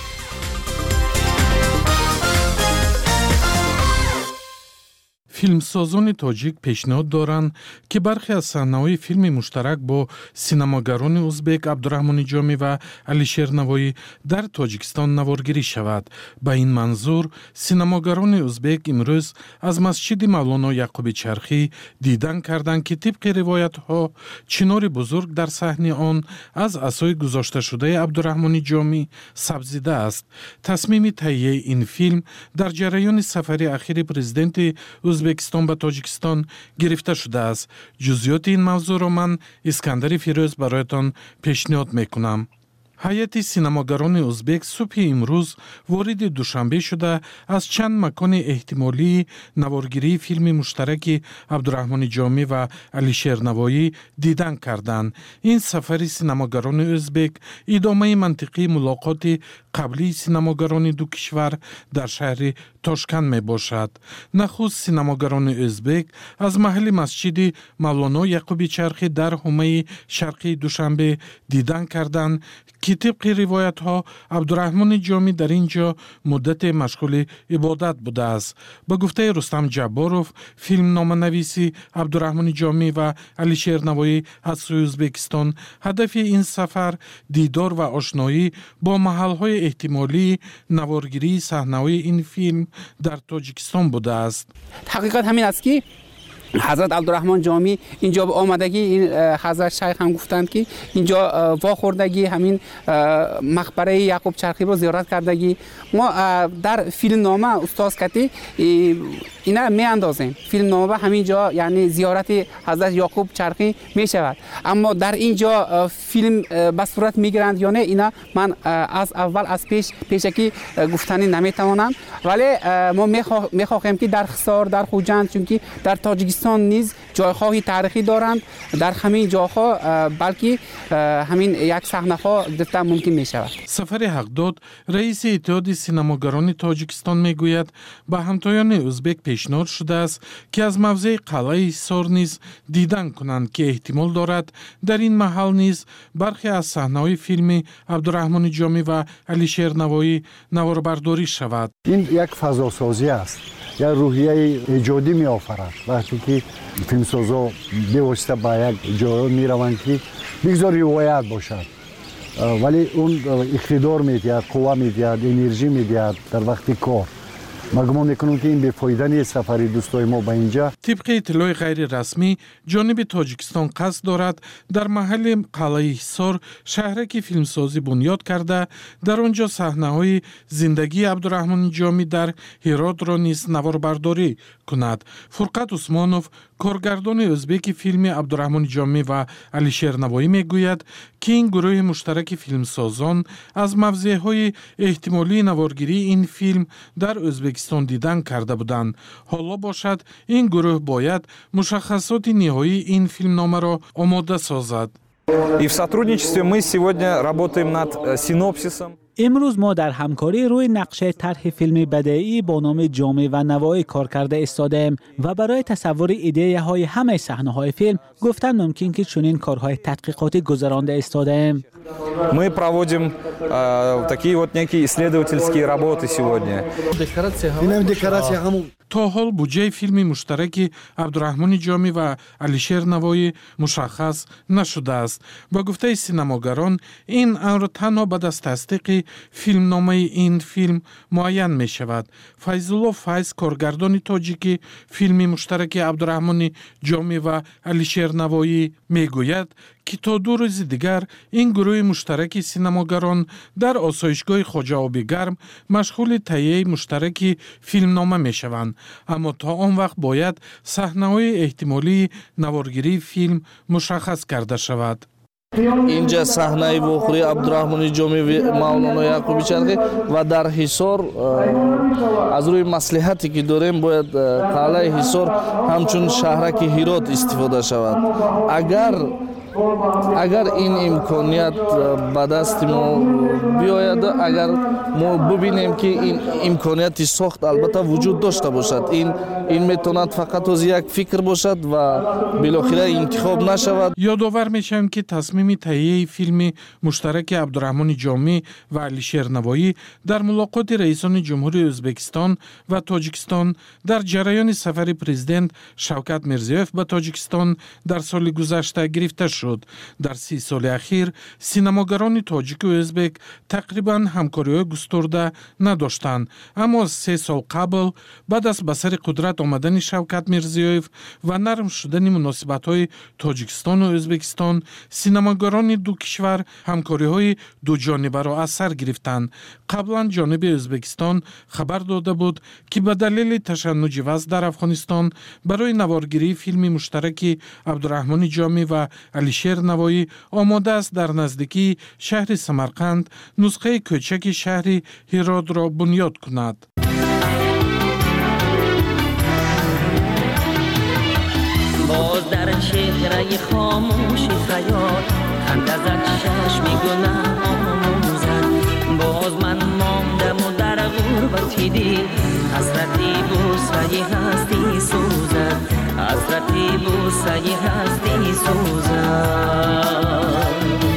فیلمسازان تاجیک پیشنهاد دارند که برخی از صحنه‌های فیلم مشترک با سینماگران ازبک عبدالرحمن جامی و علیشیر نوایی در تاجیکستان نوارگیری شود. با این منظور سینماگران ازبک امروز از مسجد مولانا یعقوب چرخی دیدن کردند که طبق روایت‌ها چنار بزرگ در صحنه آن از عصای گذاشته شده عبدالرحمن جامی سبزیده است. تصمیم تهیه این فیلم در جریان سفر اخیر پرزیدنت ازبکستان به تاجیکستان گرفته شده است. جزئیات این موضوع را من اسکندر فیروز برایتان پیشنهاد میکنم. هیئت سینماگران ازبک صبح امروز وارد دوشنبه شده از چند مکان احتمالی نوارگیری فیلم مشترک عبدالرحمن جامی و علیشیر نوایی دیدن کردند. این سفر سینماگران ازبک ادامه منطقی ملاقات قبلی سینماگران دو کشور در شهر تاشکند می باشد. نخست سینماگران ازبک از محل مسجد مولانا یعقوب چرخی در حومه شرقی دوشنبه دیدن کردند که طبق روایت ها عبدالرحمن جامی در اینجا مدت مشغول عبادت بوده است. به گفته رستم جباروف، فیلم نامه‌نویسی عبدالرحمن جامی و علیشیر نوایی از سوی ازبکستان، هدف این سفر دیدار و آشنایی با محل‌های احتمالی نوارگیری صحنه‌های این فیلم در تاجیکستان بوده است. حقیقت همین است که حضرت عبدالرحمن جامی اینجا به آمدگی، این حضرت شیخ هم گفتند که اینجا واخوردگی همین مقبره یعقوب چرخی رو زیارت کردگی. ما در فیلم نامه استاد کتی اینا می اندازیم. فیلم نامه همینجا یعنی زیارت حضرت یعقوب چرخی می شود، اما در اینجا فیلم به صورت می گیرند یا نه اینا من از اول از پیشکی گفتنی نمی توانم، ولی ما می خواهیم که در خسار، در خوجند، چون در تاجیکستان نیز جایهای تاریخی دارند، در همین جاها بلکه همین یک صحنه ها دیدن ممکن می شود. سفر حقداد رئیس اتحاد سینماگران تاجیکستان می گوید به همتایان ازبک پیشنهاد شده است که از موضع قلعه حصار نیز دیدن کنند که احتمال دارد در این محل نیز برخی از صحنه‌های فیلم عبدالرحمن جامی و علیشیر نوایی نواربرداری شود. این یک فضاسازی است، یا روحیه ایجادی می آفرد. وقتی که فیلمسازا به واسطه به یک جای می روند که بگذار روایت باشد، ولی اون اقتدار می دهد، قوه می دهد، انرژی می دهد در وقت کار. ما گمان میکنم که این بی‌فایده نیست سفر دوستای ما به اینجا. طبق اطلاع غیر رسمی جانب تاجیکستان قصد دارد در محل قلعه حصار شهرکی فیلمسازی بنیاد کرده در آنجا صحنه‌های زندگی عبدالرحمن جامی در هرات را نیز نواربرداری کند. فرقت عثمانوف کارگردان ازبک فیلم عبدالرحمن جامی و علیشیر نوایی میگوید که این گروه مشترک فیلمسازان از موضع‌های احتمالی نوارگیری این فیلم در ازبکستان دیدن کرده بودند. حالا باشد این گروه باید مشخصات نهایی این فیلمنامه را آماده سازد. И в сотрудничестве мы сегодня работаем над синопсисом. امروز ما در همکاری روی نقشه طرح فیلم بدیعی با نام جامه و نوای کار کرده ایستادیم و برای تصور ایده های همه صحنه های فیلم گفتن ممکن که چنین کارهای تحقیقاتی گذرانده ایستادیم. Мы проводим такие вот некие исследовательские работы сегодня. تا حال بودجه فیلم مشترک عبدالرحمن جامی و علیشیر نوایی مشخص نشده است. با گفته سینماگران این امر تنها بعد از تصدیق فیلمنامه این فیلم معین می شود. فیض‌الله فیض کارگردان تاجیکی فیلم مشترک عبدالرحمن جامی و علیشیر نوایی می گوید که تا 2 روز دیگر این گروه مشترک سینماگران در آسایشگاه خواجه آبی گرم مشغول تهیه مشترک فیلمنامه می شوند. اما تا آن وقت باید صحنه‌های احتمالی نوارگیری فیلم مشخص کرده شود. اینجا صحنه واقعی عبدالرحمن جامی و مولانا یعقوبی چرخی و در حصار از روی مصلحتی که داریم باید قلعه حصار همچون شهرک هرات استفاده شود. اگر این امکانیت به دست ما بیاید، اگر ما ببینیم که این امکانیت ساخت البته وجود داشته باشد، این میتواند فقط از یک فکر باشد و بالاخره انتخاب نشود. یادآور میشم که تصمیم تهیه فیلم مشترک عبدالرحمن جامی و علیشیر نوایی در ملاقات رئیسان جمهوری ازبکستان و تاجیکستان در جریان سفر پرزیدنت شوکت میرزیوف به تاجیکستان در سال گذشته گرفته شد. در 30 سال اخیر سینماگران تاجیک و ازبک تقریبا همکاری‌های گسترده نداشتند، اما از 3 سال قبل بعد از به سر قدرت آمدن شوکت میرزیوف و نرم شدن مناسبت‌های تاجیکستان و ازبکستان، سینماگران دو کشور همکاری‌های دو جانبه را از سر گرفتند. قبلا جانب ازبکستان خبر داده بود که به دلیل تشنج وضع در افغانستان برای نوارگیری فیلم مشترک عبدالرحمن جامی و علیشیر نوایی آماده است در نزدیکی شهر سمرقند نسخه کوچک شهر هرات را بنیاد کند. باز در چهره خاموش خیال خند ازت چشمی گناه آموزد. باز من ماندم و در غربتی دل حسرتی بوسه هستی سوزد، حسرتی بوسه هستی سوزد.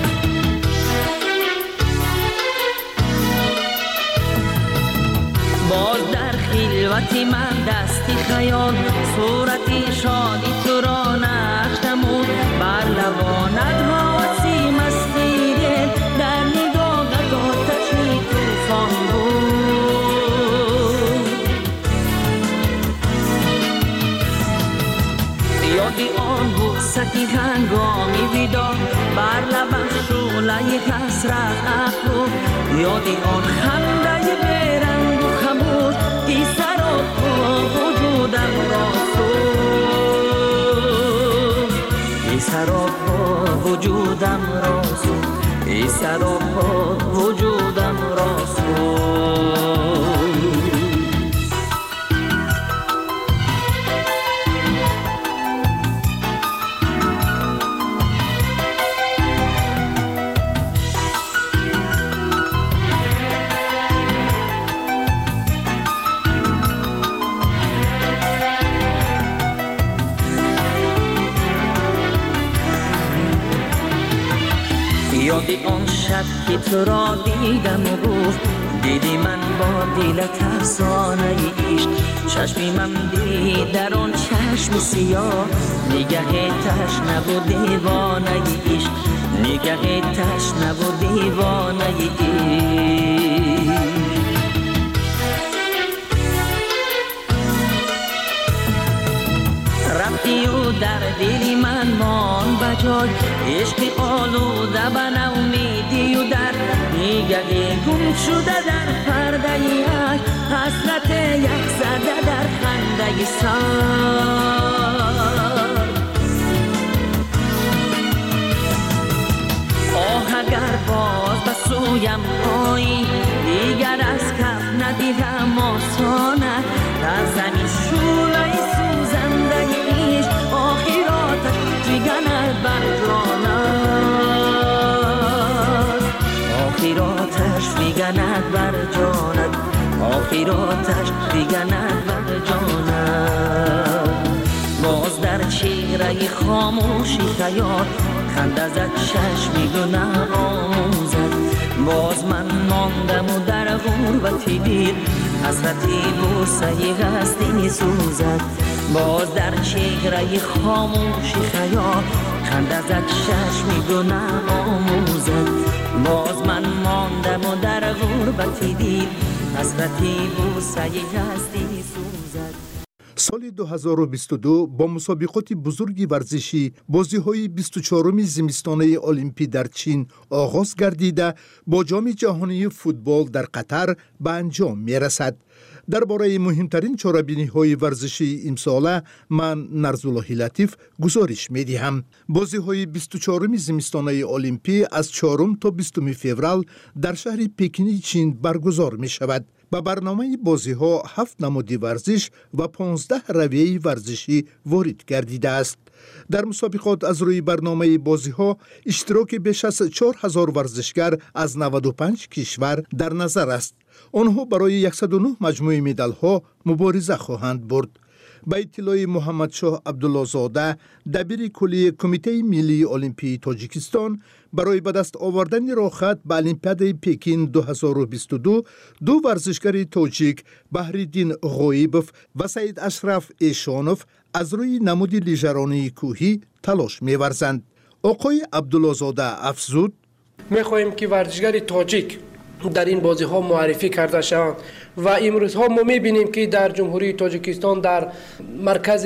باز در خلوتی من دستی خیال صورتی شادی تو را نقش نمود. بر لبانت حواسی مستی دل در نگاهت آتشی طوفان بود. یادی آن بوستی هنگامی بیدار بر لبش شعله حسرت افروخت. یادی آن خنده بیرنگ و خموش ای سراپا وجودم را سوخت، ای سراپا وجودم را سوخت، ای سراپا وجودم را سوخت. یادی آن شب که تو را دیدم و گفت دیدی من با دلت افسانه عشق. چشمی من دید در آن چشم سیاه نگه تشنه و دیوانه عشق، نگه تشنه و دیوانه عشق. رفتی و در دلی من مان بجای عشق آلوده به نومیدی و در نگه گم شده در پرده عشق، حسرت یک زده در خنده سر. آه اگر باز به سویم آیی دیگر از کف ندیدم آسانت در زمین شوله سوزنده عشق آخراتش جگنت برجانت، آخراتش میگن تأخیراتش دیگر نبر جانم. باز در چهره خاموشی خیال خنده زد چشمی گناه آموزد. باز من ماندم و در غربتی دیر حسرتی بوسه هستی سوزد. باز در چهره خاموشی خیال خنده زد چشمی گناه آموزد. باز من ماندم و در غربتی دیر حسرتی بوسه هستی سوزد. سال 2022 با مسابقات بزرگی ورزشی بازی‌های 24 زمستانه المپی در چین آغاز گردیده با جام جهانی فوتبال در قطر به انجام می‌رسد. درباره مهمترین چاره‌بینی‌های ورزشی امساله من نرزالله لطیف گزارش می‌دهم. بازی‌های 24 زمستانه المپی از 4 تا 20 فوریه در شهر پکین چین برگزار می‌شود. با برنامه بازی‌ها 7 نماد ورزش و 15 رویه ورزشی وارد گردیده است. در مسابقات از روی برنامه بازی‌ها اشتراک بیش از 4000 ورزشگر از 95 کشور در نظر است. آنها برای 109 مجموعه مدال‌ها مبارزه خواهند برد. به اطلاع محمد شاه عبدالله زاده دبیر کلی کمیته ملی المپی تاجیکستان، برای به دست آوردن راحت به المپیاد پکین 2022 دو ورزشگر تاجیک بهرالدین غایبوف و سید اشرف ایشانوف از روی نماد لیژرانی کوهی تلاش می‌ورزند. آقای عبدالله زاده افزود: می‌خواهیم که ورزشگر تاجیک در این بازی ها معرفی کرده شوند و امروز ها ما می‌بینیم که در جمهوری تاجیکستان در مرکز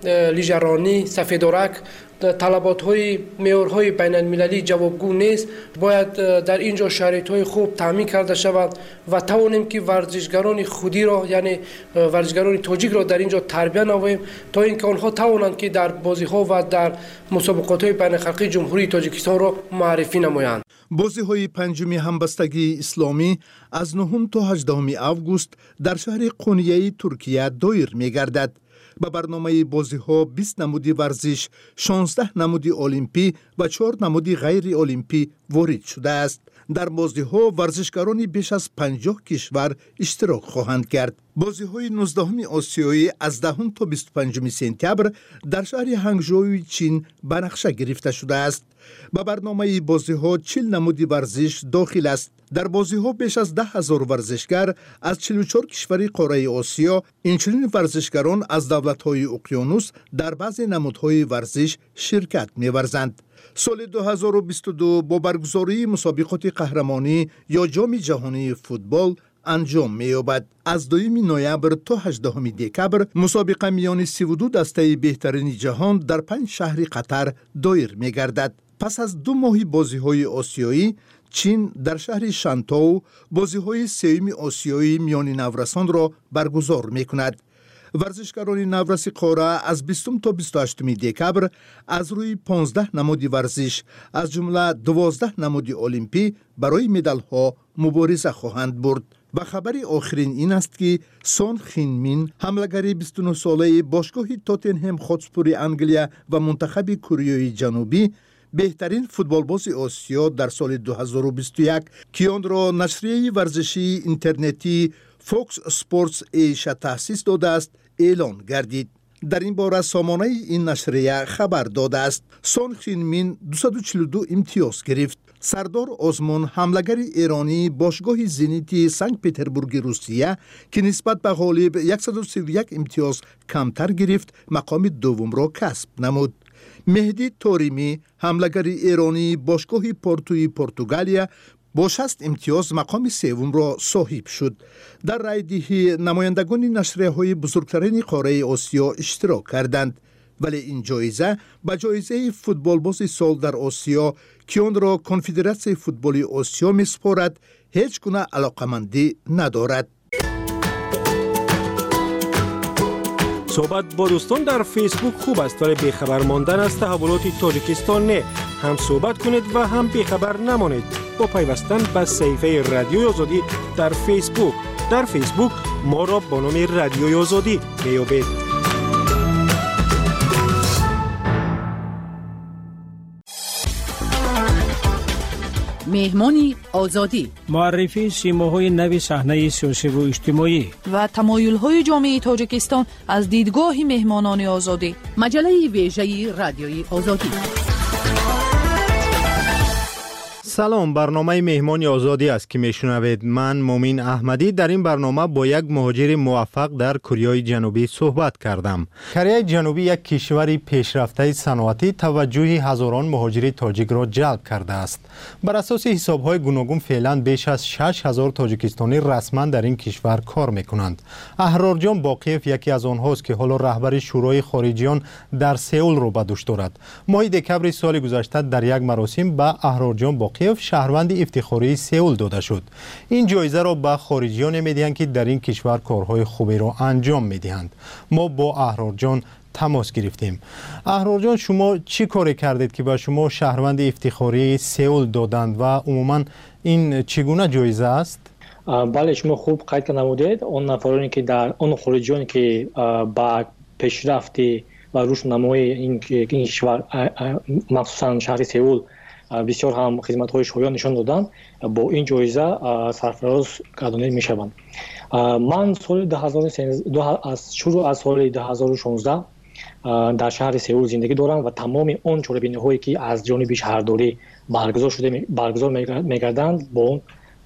لیژرانی سفیدورک طلبات های معیارهای بین المللی جوابگو نیست. باید در اینجا شرایط های خوب تامین کرده شود و توانیم که ورزشگران خودی را یعنی ورزشگران تاجیک را در اینجا تربیت نماییم تا اینکه آنها توانند که در بازی ها و در مسابقات های بین الخلقی جمهوری تاجیکستان را معرفی نمایند. بازی های پنجمی همبستگی اسلامی از 9 تا 18 آگوست در شهر قونیه ترکیه دایر می‌گردد. با برنامه بازی ها 20 نمودی ورزش، 16 نمودی المپی و 4 نمودی غیر المپی وارد شده است. در بازی ها ورزشکاران بیش از 50 کشور اشتراک خواهند کرد. بازی های 19 آسیایی از 10 تا 25 سپتامبر در شهر هنگژو چین به نقشه گرفته شده است. با برنامه بازی ها 40 نمودی ورزش داخل است. در بازی ها بیش از 10,000 ورزشگر از 44 کشور قاره آسیا، اینچنین ورزشگران از دولت‌های اقیانوس در بعضی نمودهای ورزش شرکت می‌ورزند. سال 2022 با برگزاری مسابقات قهرمانی یا جام جهانی فوتبال انجام می‌یابد. از 2 نوامبر تا 18 دکمبر مسابقه میان 32 دسته بهترین جهان در 5 شهر قطر دایر می‌گردد. پس از 2 ماه بازی‌های آسیایی، چین در شهر شانتو بازی‌های سوم آسیایی میان نورسان را برگزار می‌کند. ورزشکاران نورس قاره از 20 تا 28 دکمبر از روی 15 نماد ورزش از جمله 12 نماد المپی برای مدال‌ها مبارزه خواهند برد. و خبر آخرین این است که سون خین-مین، حمله‌گر 29 ساله باشگاه تاتنهم هاتسپور انگلیا و منتخب کره جنوبی، بهترین فوتبالباز آسیا در سال 2021 که آن را نشریه ورزشی اینترنتی فوکس اسپورتس ایشا تأسیس داده است، اعلان گردید. در این باره سامانه این نشریه خبر داده است سون خین-مین 242 امتیاز گرفت. سردار آزمون، حمله‌گر ایرانی باشگاه زنیت سنت پترزبورگ روسیه که نسبت به غالب 131 امتیاز کمتر گرفت، مقام دوم را کسب نمود. مهدی توریمی، حمله‌گر ایرانی باشگاه پورتوی پرتغالیا با 60 امتیاز مقام سوم را صاحب شد. در رایدهی نمایندگان نشریه‌های بزرگترین قاره آسیا اشتراک کردند، ولی این جایزه به جایزه فوتبالباز سال در آسیا که آن را کنفدراسیون فوتبال آسیا می‌سپارد هیچ گونه علاقمندی ندارد. صحبت با دوستان در فیسبوک خوب است، ولی بیخبر ماندن از تحولات تاجیکستان نه. هم صحبت کنید و هم بیخبر نمانید با پیوستن به صفحه رادیوی آزادی در فیسبوک. در فیسبوک ما را با نام رادیوی آزادی میابید. مهمانی آزادی، معرفی سیماهای نوی صحنه سیاسی و اجتماعی و تمایل‌های جامعه تاجیکستان از دیدگاه مهمانان آزادی. مجله ویژه رادیوی آزادی. سلام، برنامه مهمان آزادی است که میشنوید. من مومین احمدی در این برنامه با یک مهاجر موفق در کره جنوبی صحبت کردم. کره جنوبی یک کشور پیشرفته صنعتی توجه هزاران مهاجر تاجیک را جلب کرده است. بر اساس حساب‌های گوناگون فعلا بیش از 6000 تاجیکستانی رسما در این کشور کار میکنند. احرار جان باقیف یکی از آنهاست که حالا رهبر شورای خارجیان در سئول را به دوش دارد. ماه دکبر سال گذشته در یک مراسم به احرار جان باقیف شهروند افتخاری سئول داده شد. این جایزه را به خارجیان میدهند که در این کشور کارهای خوبی را انجام میدهند. ما با احرار جان تماس گرفتیم. احرار جان، شما چی کاری کردید که به شما شهروند افتخاری سئول دادند و عموما این چگونه جایزه است؟ بله، شما خوب قید نمودید. اون نفرانی که در اون خارجیان که با پیشرفت و رشدنمایی این کشور مخصوصا شهر سئول بسیار هم خدمت‌های شایان نشان دادن، با این جایزه سرفراز گردانیده می‌شوند. من سال 2013 از شروع از سال 2016 در شهر سئول زندگی دارم و تمام اون چاره‌بینی‌هایی که از جانب شهرداری برگزار می‌گردند با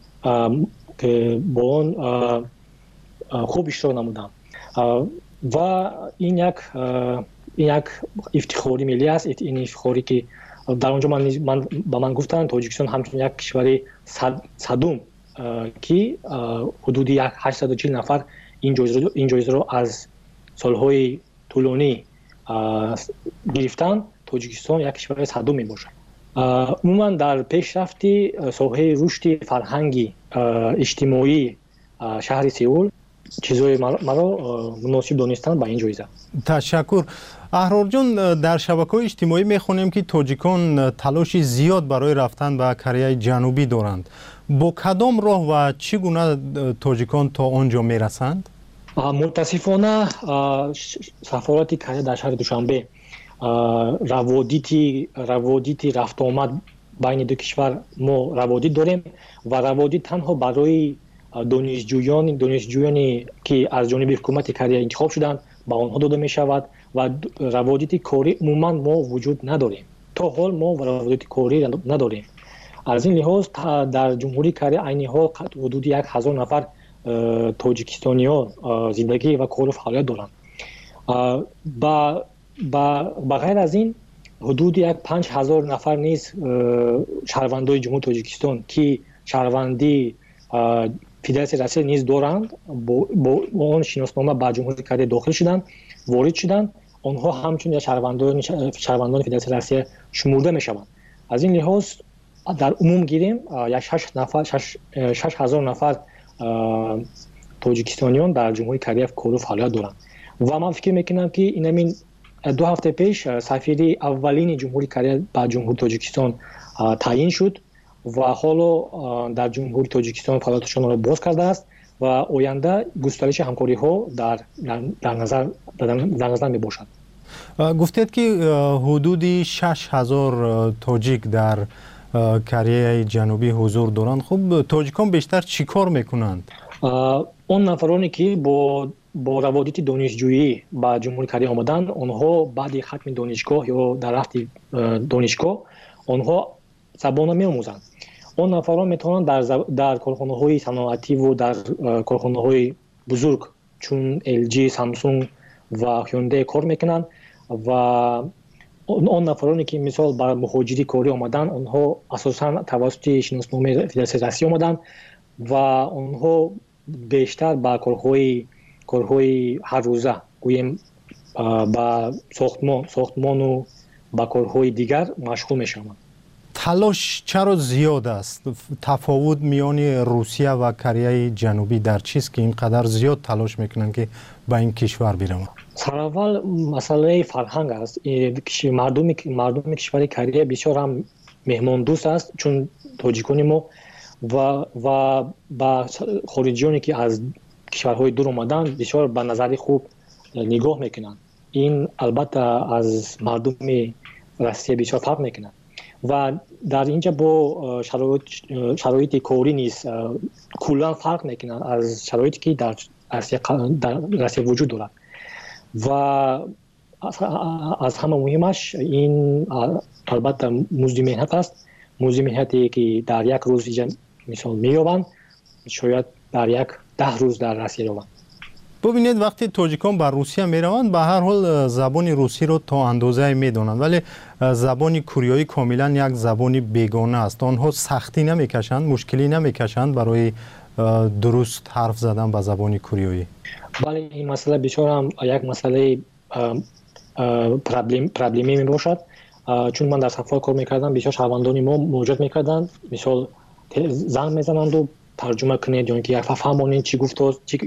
اون خوب اشتراک نمودم و این یک افتخاری ملی است. این افتخاری که در اونجا با من گفتن تاجیکستان همچون یک کشور صدوم که حدود 840 نفر این جایزه رو از سالهای طولانی گرفتن. تاجیکستان یک کشور صدوم می باشد. عموما در پیشرفت ساحه رشد فرهنگی اجتماعی شهر سئول چیزهای مرا مناسب دانستن با این جایزه. تشکر. احرار جان، در شبکه‌های اجتماعی می‌خوانیم که تاجیکان تلاش زیاد برای رفتن به کره جنوبی دارند. با کدام راه و چگونه تاجیکان تا آنجا میرسند؟ متاسفانه سفارت کره در شهر دوشنبه روادیتی رفت آمد بین دو کشور ما روادید داریم و روادید تنها برای دانشجویانی که از جانب حکومت کره انتخاب شدند با آنها داده می شود و روادید کاری عموما ما وجود نداریم. تا حال ما روادید کاری نداریم. از این لحاظ در جمهوری کره عین حال حدود 1000 نفر تاجیکستانیان زندگی و کار و فعالیت دارند. با غیر از این حدود 5000 نفر نیز شهروندان جمهوری تاجیکستان که شهروندی فدراسیون روسیه نیز دارند با اون شناسنامه با جمهوری کره داخل شدند، وارد شدند. آنها همچون شهروندان فدراسیون روسیه شمرده میشوند. از این لحاظ در عموم گیریم 6000 نفر تاجیکستانیان در جمهوری کره کار و فعالیت دارند و من فکر میکنم که این 2 هفته پیش سفیر اولین جمهوری کره با جمهوری تاجیکستان تعیین شد و حالا در جمهوری تاجیکستان فعالیتشان را باز کرده است و آینده گسترش همکاری ها در نظر می باشد. گفتید که حدود 6000 تاجیک در کره جنوبی حضور دارند. خب تاجیکان بیشتر چی کار میکنند؟ اون نفرانی که با روادید دانشجویی با جمهوری کره آمدند، آنها بعد ختم دانشگاه یا در رفت دانشگاه آنها زبان می‌آموزند. اون نفران میتونن در کارخانه‌های صنعتی و در کارخانه‌های بزرگ چون LG، سامسونگ و هیوندای کار میکنن و اون نفرانی که مثال بر مهاجری کاری آمدن، آنها اساساً توسط شناسنامه فدراسیون روسیه آمدن و آنها بیشتر با کارهای هر روزه گوییم با ساختمان و با کارهای دیگر مشغول میشوند. تلاش چرا زیاد است؟ تفاوت میان روسیه و کره جنوبی در چیست که اینقدر زیاد تلاش میکنن که به این کشور بیرون؟ سراول مسئله فرهنگ است. مردم کشور کره بسیار هم مهمان دوست است، چون تاجیکان ما و با خارجیانی که از کشورهای دور آمدن بسیار به نظر خوب نگاه میکنن. این البته از مردم روسیه بسیار فرق میکنه و در اینجا با شرایط کاری نیست کلا فرق میکنه از شرایطی که در روسیه وجود دارد و از همه مهمش این البته مزد مهنت است. مزد مهنتی که در یک روز اینجا مثال مییابند شاید در یک 10 روز در روسیه یابند. ببینید وقتی تاجیکان بر روسیه میروند به هر حال زبان روسی رو تا اندازه میدونند، ولی زبان کوریایی کاملا یک زبان بیگانه است. آنها سختی نمیکشند، مشکلی نمیکشند برای درست حرف زدن به زبان کوریایی. بله این مسئله بسیار هم یک مسئله پرابلمی می باشد، چون من در صفحه کار میکردم بسیار شهروندان ما مراجعه میکردند، مثال زنگ میزنند و ترجمه کنید یا اینکه یک فهمانید چی گفت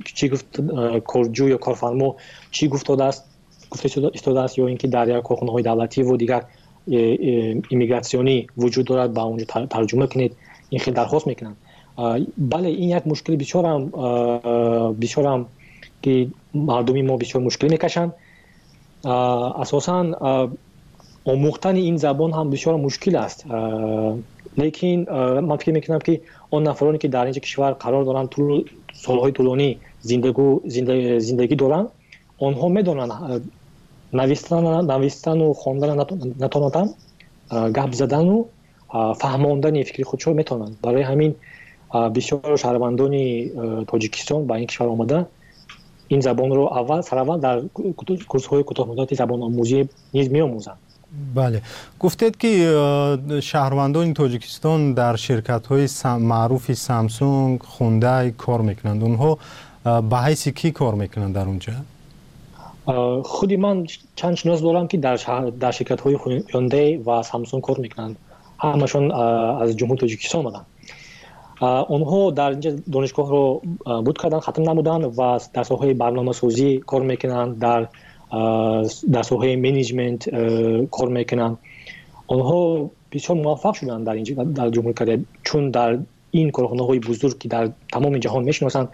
کارجو یا کارفرما چی گفته است یا اینکه در یک کارخانه های دولتی و دیگر ایمیگراسیونی وجود دارد با اونجا ترجمه کنید، این خیلی درخواست میکنند. بله این یک مشکل بسیار هم که مردمی ما بسیار مشکل میکشند. اساساً آموختن این زبان هم بسیار مشکل است، لیکن من فکر میکنم که آن نفرانی که در این کشور قرار دارند سالهای طولانی زندگی دارند آنها میدونند نوشتن و خواندن نتونند، گپ زدن و فهماندن فکر خودشو میتونند. برای همین بسیار شهروندان تاجیکستان با این کشور آمده این زبان رو اول در کورس‌های کوتاه مدت زبان آموزی نیز می‌آموزند. بله گفتید که شهروندان تاجیکستان در شرکت‌های معروف سامسونگ، خوندای کار میکنند. اونها به حیث کی کار میکنند در اونجا؟ خودی من چند شناس دارم که در شرکت‌های هیوندای و سامسونگ کار میکنند. همشون از جمهوری تاجیکستان آمدند. اونها در اینجا دانشگاه رو بود کردن، ختم نمودن و در ساحه برنامه‌سازی کار میکنند، در ساحه منیجمنت کار میکنند. اونها بسیار موفق شدند در اینجا در جمهوری کره، چون در این کارخانه‌های بزرگ که در تمام جهان میشناسند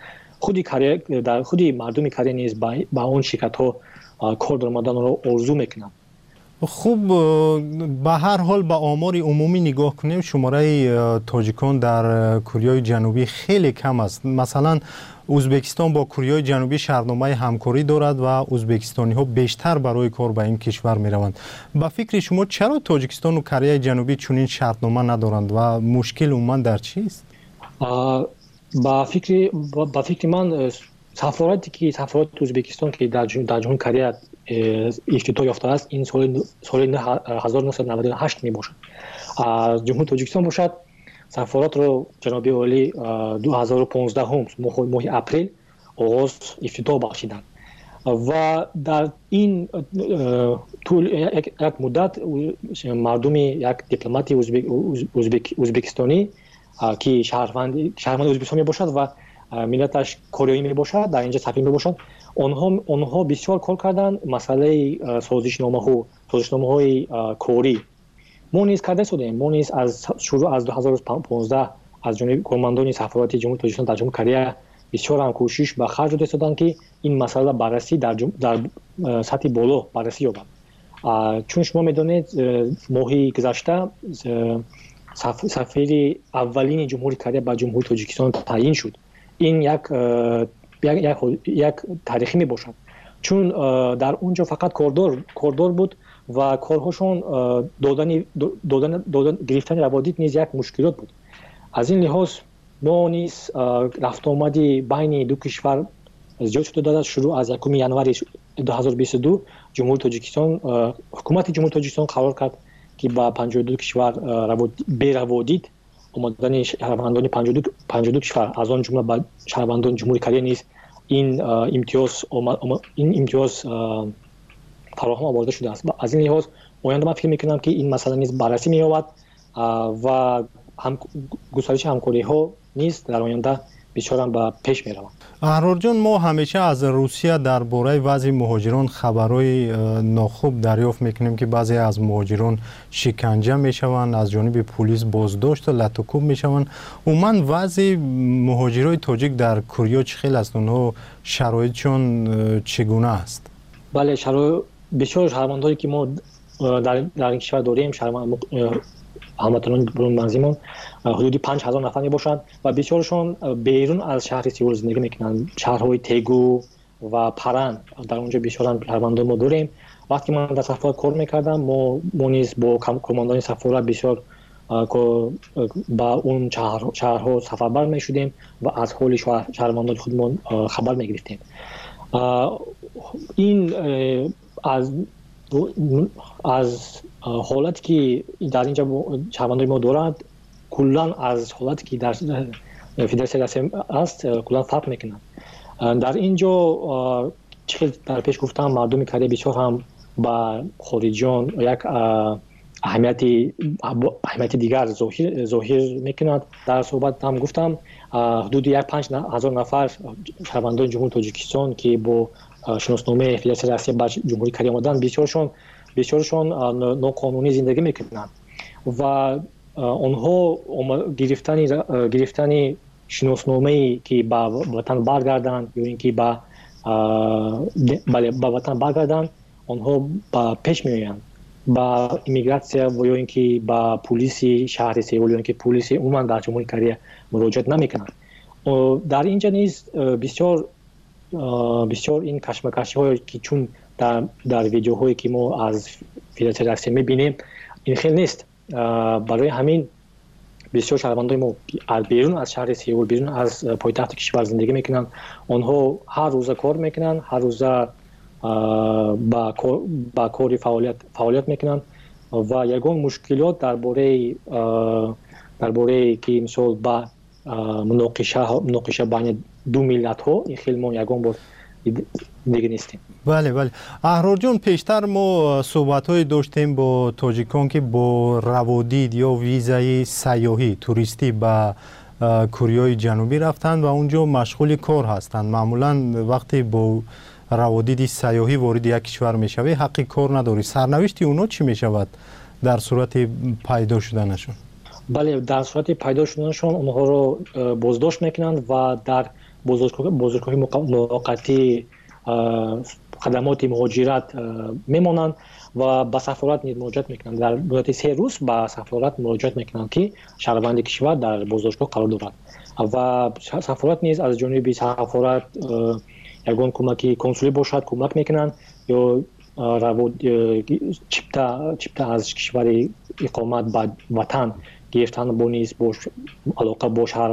خودی مردم کره نیز با اون شرکت‌ها کار درآمدن رو آرزو میکنند. خوب به هر حال به آمار عمومی نگاه کنیم شماره تاجیکان در کوریای جنوبی خیلی کم است. مثلا ازبکستان با کوریای جنوبی شرطنامه همکاری دارد و ازبکستانی ها بیشتر برای کار به این کشور می روند. به فکر شما چرا تاجیکستان و کره جنوبی چنین شرطنامه ندارند و مشکل عموما در چیست؟ با فکر من سفارت ازبکستان که در جمهوری کره افتتاح یافته است این سال 1998 می باشد. جمهوری تاجیکستان باشد سفارت رو جناب عالی 2015 ماه اپریل آغاز افتتاح بخشیدند و در این طول یک مدت مردم یک دیپلمات ازبکستانی که شهروند ازبکستان می باشد و ملتش کوریایی می باشد در اینجا سفیر می باشد، آنها بسیار کار کردند. مسئله سازشنامه های کاری ما نیز کرده شدیم. ما نیز از شروع از 2015 از جانب کارمندان سفارت جمهوری تاجیکستان در جمهوری کره بسیار هم کوشش به خرج داده شدند که این مسئله بررسی در سطح بالا بررسی یابد. چون شما میدونید ماهی گذشته سفیر اولین جمهوری کره به جمهوری تاجیکستان تعیین شد. این یک تاریخی می باشد، چون در اونجا فقط کاردار بود و کارهاشون گرفتن روادید نیز یک مشکلات بود. از این لحاظ ما نیز رفت آمدی بین دو کشور زیاد شده دارد. شروع از 1 ژانویه 2022 جمهوری تاجیکستان حکومت جمهوری تاجیکستان قرار کرد که با 52 کشور بی روادید آمدن شهروندان 52 کشور از آن جمله با شهروندان جمهوری کره نیز این امتیاز فراهم آورده شده است. از این لحاظ آینده من فکر میکنم که این مسئله نیز بررسی می‌یابد و گسترش همکاری ها نیز در آینده بسیار به پیش می‌روند. احرار جان، ما همیشه از روسیه درباره وضع مهاجران خبرهای ناخوب دریافت میکنیم که بعضی از مهاجران شکنجه میشوند، از جانب پلیس بازداشت و لطوکوب میشوند. عموما وضع مهاجرای تاجیک در کوریا چه خیلی است؟ اونها شرایطشون چگونه است؟ بله، بسیار شهروندانی که ما در این کشور داریم هموطنان برون مرزیمون حدود 5000 نفر میباشند و بسیارشون بیرون از شهر سئول زندگی میکنند. شهرهای تگو و پران در اونجا بسیار شهروندان ما داریم. وقتی من در سفارت کار میکردم ما نیز با کماندان سفارت بسیار با اون شهرها سفربر میشدیم و از حال شهروندان خودمون خبر میگرفتیم. این از حالتی که در اینجا شهروندان ما دارند کلا از حالتی که در فدراسیون روسیه است کلا فرق میکنند. در اینجا چه در پیش گفتم مردم کره بسیار هم با خارجیان یک اهمیت دیگر ظاهر میکنند. در صحبت هم گفتم حدود 5000 نفر شهروندان جمهوری تاجیکستان که با شناسنامه فدراسیون روسیه به جمهوری کره آمدن بسیارشون ناقانونی زندگی میکنند و آنها گرفتن شناسنامه که با وطن برگردند یا اینکه با وطن برگردند آنها با پیش میآیند با ایمیگراسیا و یا اینکه با پلیس شهر سئول یا اینکه پلیس عموما در جمهوری کره مراجعه نمیکنند. در اینجا نیز بسیار این کشمکش‌هایی که چون در ویدیوهایی که ما از فدراسیون روسیه میبینیم این خیلی نیست. برای همین بسیار شهروندان ما بیرون از شهر سئول بیرون از پایتخت کشور زندگی میکنن. آنها هر روز کار میکنن، هر روز با کاری فعالیت میکنن و یگان مشکلات درباره که مثلا با مناقشه بین دو ملت ها این خیلی ما یگان بار دیگه نیستیم. بله احرار جان، پیشتر ما صحبت‌های داشتیم با تاجیکان که با روادید یا ویزای سیاحی توریستی به کره جنوبی رفتند و اونجا مشغول کار هستند. معمولا وقتی با روادید سیاحی وارد یک کشور میشوی حق کار نداری. سرنوشت اونا چی میشود در صورت پیدا شدنشون؟ بله، در صورت پیدا شدنشون اونها رو بازداشت میکنند و در بازداشتگاه موقتی خدمات مهاجرت میمانند و به سفارت مراجعت میکنند. در مدت 3 روز به سفارت مراجعت میکنند که شهروند کشور در بازداشتگاه قرار دارد و سفارت نیز از جانب سفارت یگان کمکی کنسولی باشد کمک میکنند یا چپتا از کشور اقامت به وطن گرفتن با نیز با علاقه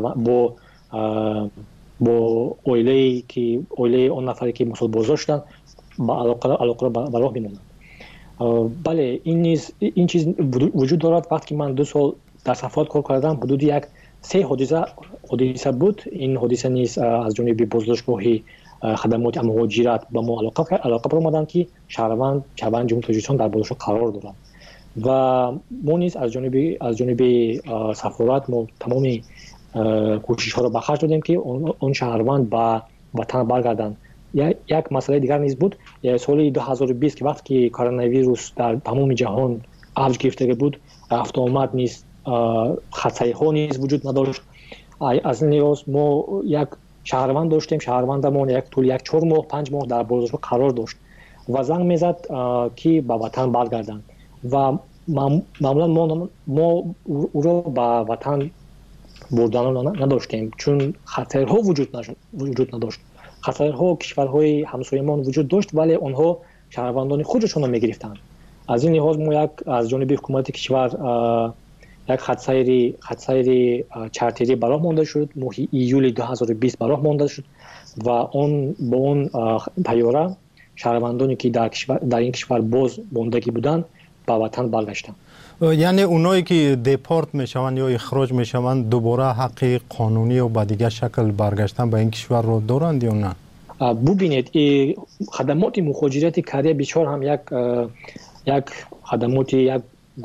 با اویله اون نفری که مسئول بازداشتن با علاقه به راه میمونند. بله، این چیز وجود دارد. وقتی که من 2 سال در سفارت کار کردم حدود 3 حادثه بود. این حادثه نیز از جانب بازداشتگاهی خدمات مهاجرت به ما علاقه برآمدند که شهروند جمهوری تاجیکستان در بازداشت قرار دارند و ما نیز از جانب سفارت ما تمام کوشش ها را به خرج دادیم که اون شهروند به وطن برگردند. یک مسئله دیگر نیز بود. سال 2020 که وقتی که کرونا ویروس در تمام جهان اوج گرفته بود، رفت آمد نیز خطای ها نیز وجود نداشت. از این لحاظ ما یک شهروند داشتیم. شهروند ما طول 4 ماه 5 ماه در بازداشت قرار داشت و زنگ میزد که به وطن برگردند و معمولا ما او را به وطن بردن نداشتیم چون خطرها وجود نداشت. خطرها کشورهای همسایه‌مان وجود داشت ولی آنها شهروندان خودشون را میگرفتند. از این لحاظ ما از جانب حکومت کشور یک خطسیر چارتری براه مانده شد. ماه ایول 2020 براه مانده شد و با اون طیاره شهروندانی که در این کشور باز ماندگی بودند به وطن برگشتند. یعنی اونایی که دپارت میشوند یا اخراج میشوند دوباره حق قانونی و به دیگه شکل برگشتن به این کشور رو دارند یا نه؟ ببینید خدمات مهاجرت کره بسیار هم یک خدمات یک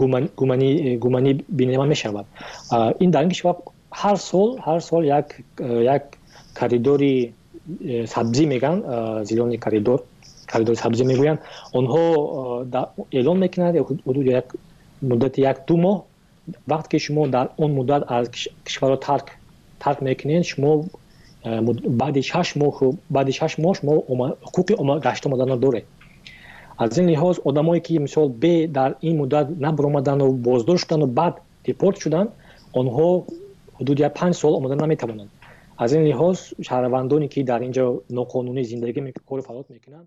گمانی بینیده میشود. این در این کشور هر سال یک کریدوری سبزی میگن، زیلانی کریدور سبزی میگویند. آنها اعلان میکنند حدود یک مدت 1-2 ماه وقتی که شما در اون مدت از کشور را ترک میکنید، شما بعد 6 ماه شما حقوق گشت آمدن دارید. از این لحاظ آدمایی که مثال به در این مدت نبرآمدن و بازداشت شدن و بعد دیپورت شدن، آنها حدود 5 سال آمدن نمیتوانند. از این لحاظ شهروندانی که در اینجا ناقانونی زندگی میکنند، کار فعالیت میکنند.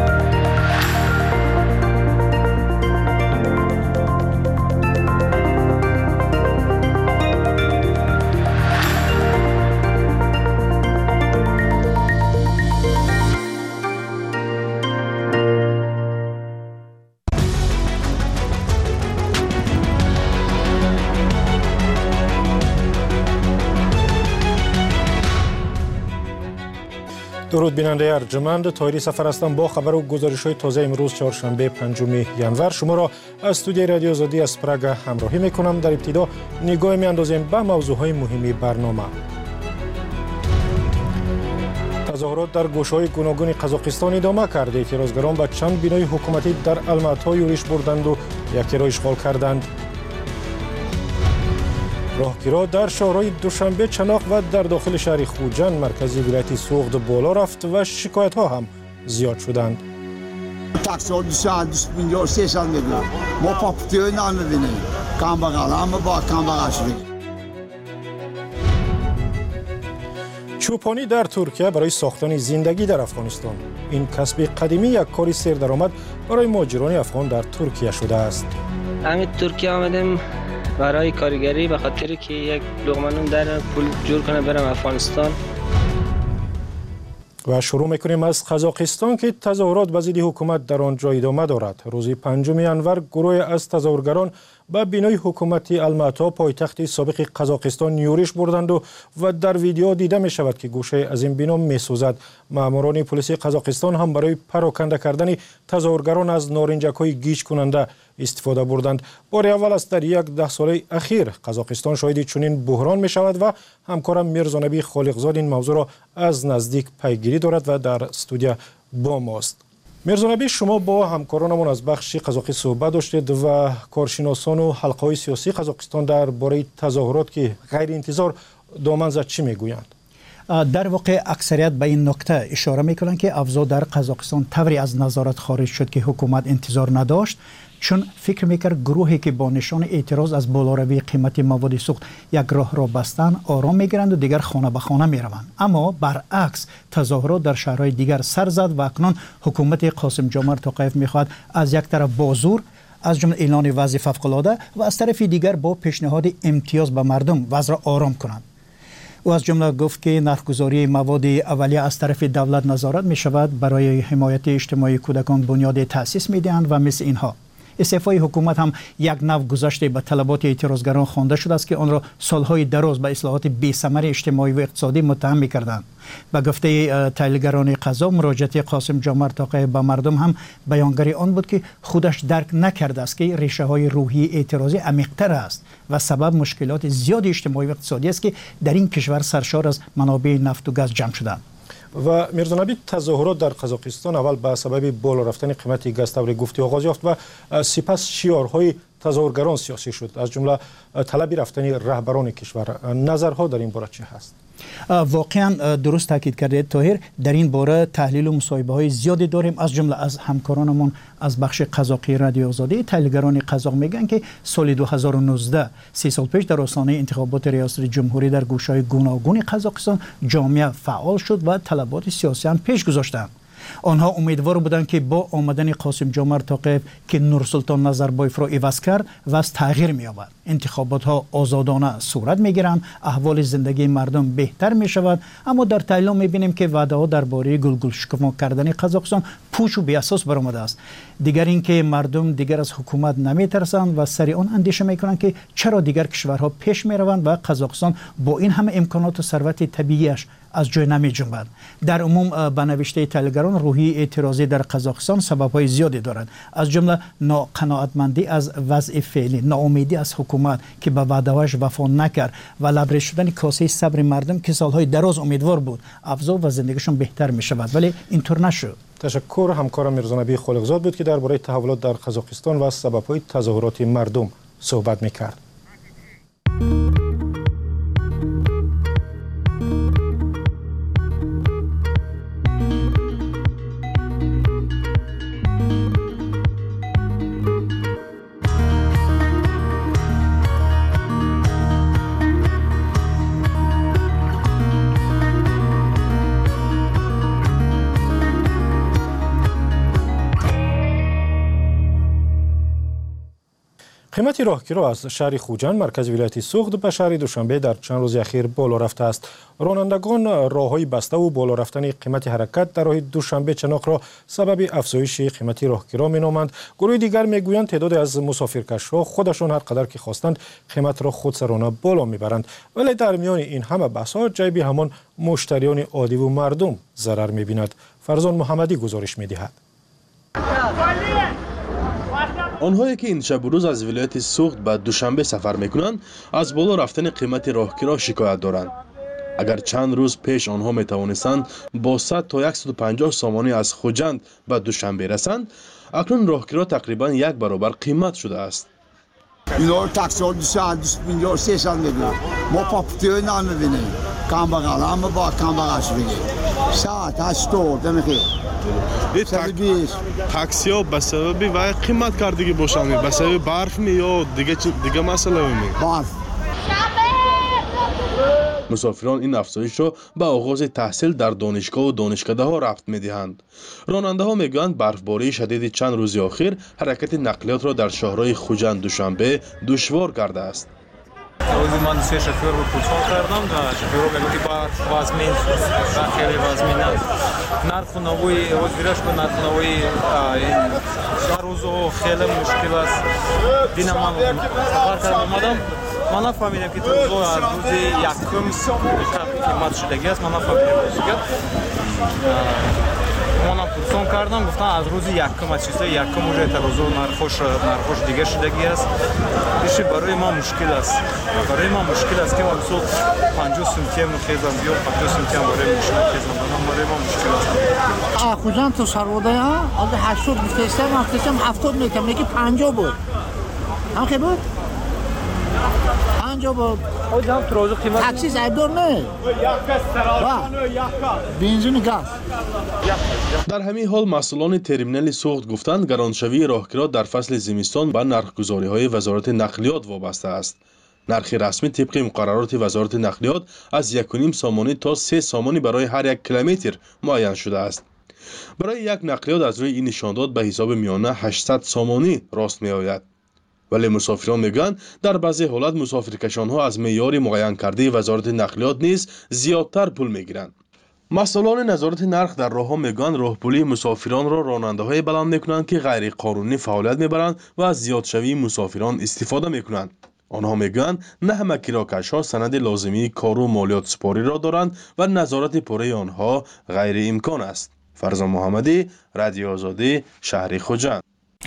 درود بیننده ارجمند، طاهری سفر هستم با خبر و گزارش‌های تازه امروز چهارشنبه 5 ژانویه. شما را از استودیوی رادیو آزادی از پراگ همراهی می‌کنم. در ابتدا نگاه می‌اندازیم به موضوع‌های مهم برنامه. تظاهرات در گوشه‌های گوناگون قزاقستان ادامه کرده. اعتراضگران به چند بینای حکومتی در الماتا یورش بردند و یکی را اشغال کردند. راهگیرها در شهرهای دوشنبه، چناق و در داخل شهر خوجند مرکزی ولایت سوخت بالا رفت و شکایت ها هم زیاد شدند. تاکسی 250 300 میلیون ما پاپتیو نمیبینیم، کم بغل همه با کم بغل شدیم. چوپانی در ترکیه برای ساختن زندگی در افغانستان. این کسب قدیمی یک کاری سردرآمد برای مهاجران افغان در ترکیه شده است. همین ترکیه آمدیم برای کارگری، به خاطر که یک لقمه نون در پول جور کنه برم افغانستان. و شروع میکنیم از قزاقستان که تظاهرات به ضد حکومت در آنجا ادامه دارد. روز 5 ژانویه گروه از تظاهرگران به بینای حکومتی الماتا پایتخت سابق قزاقستان یورش بردند و در ویدیو دیده می شود که گوشه از این بنا می سوزد. ماموران پلیس قزاقستان هم برای پراکنده کردن تظاهرگران از نارنجک‌های گیج کننده استفاده بردند. بار اول است در 10 ساله اخیر قزاقستان شاهد چنین بحران می شود و همکارم میرزانبی خالقزاد این موضوع را از نزدیک پیگیری دارد و در استودیو با ماست. میرزانبی، شما با همکارانمون از بخش قزاقی صحبت داشتید و کارشناسان و حلقه‌های سیاسی قزاقستان درباره تظاهرات که غیر انتظار دامن زد چی میگویند؟ در واقع اکثریت به این نکته اشاره میکنند که اوضاع در قزاقستان طوری از نظارت خارج شد که حکومت انتظار نداشت، چون فکر میکرد گروهی که با نشان اعتراض از بالاروی قیمت مواد سوخت یک راه را بستن آرام میگیرند و دیگر خانه به خانه میروند. اما برعکس تظاهرات در شهرهای دیگر سر زد و اکنون حکومت قاسم جمعه توقیف میخواهد از یک طرف با زور، از جمله اعلان وضع فوق‌العاده، و از طرف دیگر با پیشنهاد امتیاز به مردم وضع را آرام کنند. او از جمله گفت که نرخ‌گذاری مواد اولیه از طرف دولت نظارت می شود، برای حمایت اجتماعی کودکان بنیاد تأسیس می دهند و مثل اینها. استعفای حکومت هم یک نوع گذشته به طلبات اعتراضگران خوانده شده است که آن را سالهای دراز به اصلاحات بی‌ثمر اجتماعی و اقتصادی متهم می‌کردند. به گفته تحلیلگران قضا، مراجعه قاسم جمعه توقیف به مردم هم بیانگر آن بود که خودش درک نکرده است که ریشه‌های روحی اعتراضی عمیق‌تر است و سبب مشکلات زیاد اجتماعی و اقتصادی است که در این کشور سرشار از منابع نفت و گاز جمع شدند. و میرزانبی، تظاهرات در قزاقستان اول به سبب بالا رفتن قیمت گاز طور گفتی آغاز یافت و سپس شعارهای تظاهرگران سیاسی شد، از جمله طلب رفتن رهبران کشور. نظرها در این باره چه هست؟ واقعا درست تاکید کردید طاهر، در این باره تحلیل و مصاحبه های زیادی داریم، از جمله از همکارانمون از بخش قزاقی رادیو آزادی. تحلیلگران قزاق میگن که سال 2019 3 سال پیش در آستانه انتخابات ریاست جمهوری در گوشه‌های گوناگون قزاقستان جامعه فعال شد و طلبات سیاسی هم پیش گذاشتند. آنها امیدوار بودند که با آمدن قاسم جمعه توقیف که نورسلطان نظربایف را عوض کرد و از تغییر می‌یابد، انتخابات ها آزادانه صورت می‌گیرند، احوال زندگی مردم بهتر می‌شود. اما در تحلیل می‌بینیم که وعده ها درباره گلگل شکفان کردن قزاقستان پوچ و بی‌اساس برآمده است. دیگر اینکه مردم دیگر از حکومت نمی‌ترسند و سری آن اندیشه می‌کنند که چرا دیگر کشورها پیش می‌روند و قزاقستان با این همه امکانات و ثروت طبیعیش از جای نمی‌جنبد. در عموم به نوشته تحلیلگران، روحی اعتراضی در قزاقستان سبب‌های زیادی دارد، از جمله ناقناعتمندی از وضع فعلی، ناامیدی از حکومت که به وعده‌هاش وفا نکرد و لبریز شدن کاسه صبر مردم که سالهای دراز امیدوار بود افزا و زندگیشون بهتر می‌شود، ولی اینطور نشد. تشکر. همکارم میرزانبی خالقزاد بود که درباره تحولات در قزاقستان و سبب‌های تظاهرات مردم صحبت می‌کرد. قیمت راهگیرها از شهر خوجند مرکز ولایت سوخت به شهر دوشنبه در چند روز اخیر بالا رفته است. رانندگان راههای بسته و بالا رفتن قیمت حرکت در راه دوشنبه چناق را سبب افزایش قیمت راهگیرها می‌نامند. گروه دیگر میگویند تعداد از مسافرکش‌ها خودشان هر قدر که خواستند قیمت را خودسرانه بالا میبرند، ولی در میان این همه بحث‌ها جیب همان مشتریان عادی و مردم ضرر می‌بیند. فرزان محمدی گزارش می‌دهد. آنهایی که این شب و روز از ولایت سوخت به دوشنبه سفر میکنند از بالا رفتن قیمت راهگیرها شکایت دارند. اگر چند روز پیش آنها میتوانستند با 100 تا 150 سامانی از خوجند به دوشنبه رسند، اکنون راهگیرها تقریبا یک برابر قیمت شده است. اینا تاکسی 250 300 میگن، ما پاپتیو نمیبینیم، کم بغل همه با کم بغلش بگیم 100 80 نمیخواد. این تاکسی ها به سبب وای قیمت کردگی باشند، به سبب برف می یا دیگه مسئله می برف. مسافران این افزایش را به آغاز تحصیل در دانشگاه و دانشکده ها ربط می دهند. راننده ها می گویند برفباری شدید چند روز اخیر حرکت نقلیات را در شهرهای خوجند دوشنبه دشوار کرده است. روزی من سه شفیر رو پوچان کردم و شفیر رو بگویی برف وزمین خیلی وزمین است. نرخ نوی روزگیرش به نرخ نوی این روزو خیلی مشکل است. دینا من سفر کردم آمدم. من نفهمیدم که روزو از روزی یکم قیمت شدگی است. من نفهمیدم دیگر. من پرسون کردم گفتن از روز یکم از چیزای یکم уже تا روزو نرخش دیگه شدگی است. ایش برای ما مشکل است. برای ما مشکل است که ما مثلا 50 سنتی هم خیزم یا 50 سنتی هم برای مشکل خیزم. برای ما مشکل است. خوجند تو سرواده ها از 80 می‌فرستم 70 میگم که 50 بود. هم که بود 50 بود. خوجند تو روز قیمت تاکسی زیادور نه. بنزین گاز. در همین حال مسئولان ترمینال سوخت گفتند گرانشوی راهگیرها در فصل زمستان به نرخ‌گذاری‌های وزارت نقلیات وابسته است. نرخ رسمی طبق مقررات وزارت نقلیات از 1.5 سامانی تا 3 سامانی برای هر 1 کیلومتر معین شده است. برای یک نقلیات از روی این نشانداد به حساب میانه 800 سامانی راست می آید. ولی مسافران میگویند در بعضی حالت مسافرکشانها از معیار معین کرده وزارت نقلیات نیز زیادتر پول میگیرند. مسئولان نظارت نرخ در راهها میگویند راهپولی مسافران را راننده‌های بلند میکنند که غیر قانونی فعالیت میبرند و از زیادشوی مسافران استفاده میکنند. آنها میگویند نه همه کراکش‌ها سند لازمی کار و مالیات سپاری را دارند و نظارت پوره آنها غیر امکان است. فرزان محمدی، رادیو آزادی، شهر خوجند.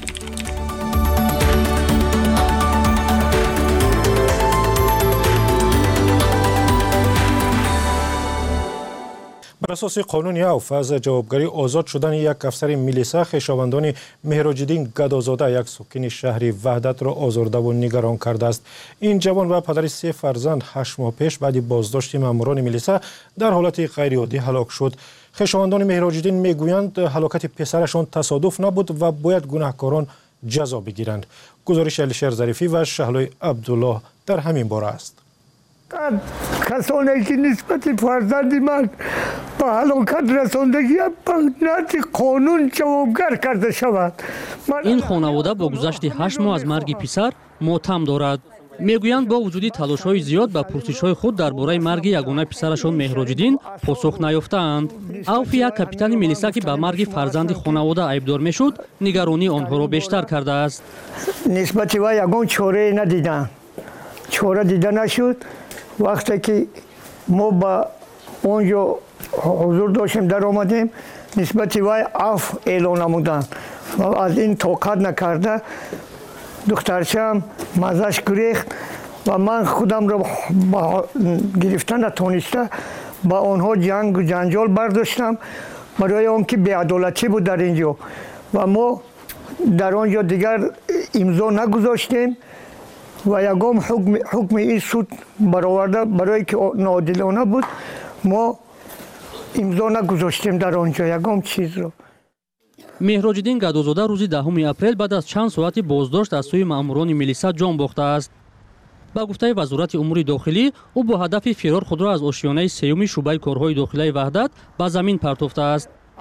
بر اساس قانون عفو از جوابگری آزاد شدن یک افسر میلیسا خویشاوندان مهراج‌الدین گدازاده یک ساکن شهر وحدت را آزرده و نگران کرده است. این جوان و پدر 3 فرزند 8 ماه پیش بعد بازداشت ماموران میلیسا در حالت غیر عادی هلاک شد. خویشاوندان مهراج‌الدین میگویند هلاکت پسرشان تصادف نبود و باید گناهکاران جزا بگیرند. گزارش علیشیر ظریفی و شهلای عبدالله در همین باره است. کسانی که نسبت فرزند من به هلاکت رساندگی به نزد قانون جوابگر کرده شود. این خانواده با گذشت 8 ماه از مرگ پسر ماتم دارد. میگویند با وجود تلاش‌های زیاد به پرسش‌های خود درباره مرگ یگانه پسرشان مهراج‌الدین پاسخ نیافتند. عوف یک کاپیتان میلیسا که به مرگ فرزند خانواده عیبدار میشد، نگرانی آنها را بیشتر کرده است. نسبت و یگان چاره ندیدند. چاره دیده نشد. وقتی که ما با اونجا حضور داشتیم در آمدیم نسبت وای عفو اعلان نمودند و از این طاقت نکرده دخترچم مزش گریخت و من خودم را گرفتن نتونسته با آنها جنگ و جنجال برداشتم برای آنکه بی‌عدالتی بود در اینجا و ما در آنجا دیگر امضا نگذاشتیم و یگام حکم این سود برآورده برای که ناعادلانه بود ما امضا نگذاشتیم در آنجا یگام چیز رو. مهراج‌الدین گدازاده روز 10 اپریل بعد از چند ساعت بازداشت از سوی ماموران میلیسا جان باخته است. با گفته وزارت امور داخلی او با هدف فرار خود را از آشیانه سیوم شعبه کارهای داخلی وحدت به زمین پرتافته است.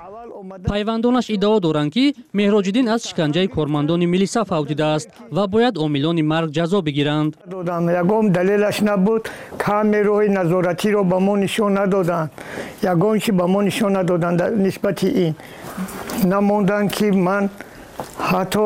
пайвандонаш иддао доранд ки меҳроҷиддин аз шиканҷаи кормандони милиса фавдидааст ва бояд омилони марг ҷазо бигиранд. ягон далелаш набуд, камераҳои назоратиро ба мо нишон надоданд. ягон чи ба мо нишон надоданд дар нисбати ин. намонданд ки ман ҳатто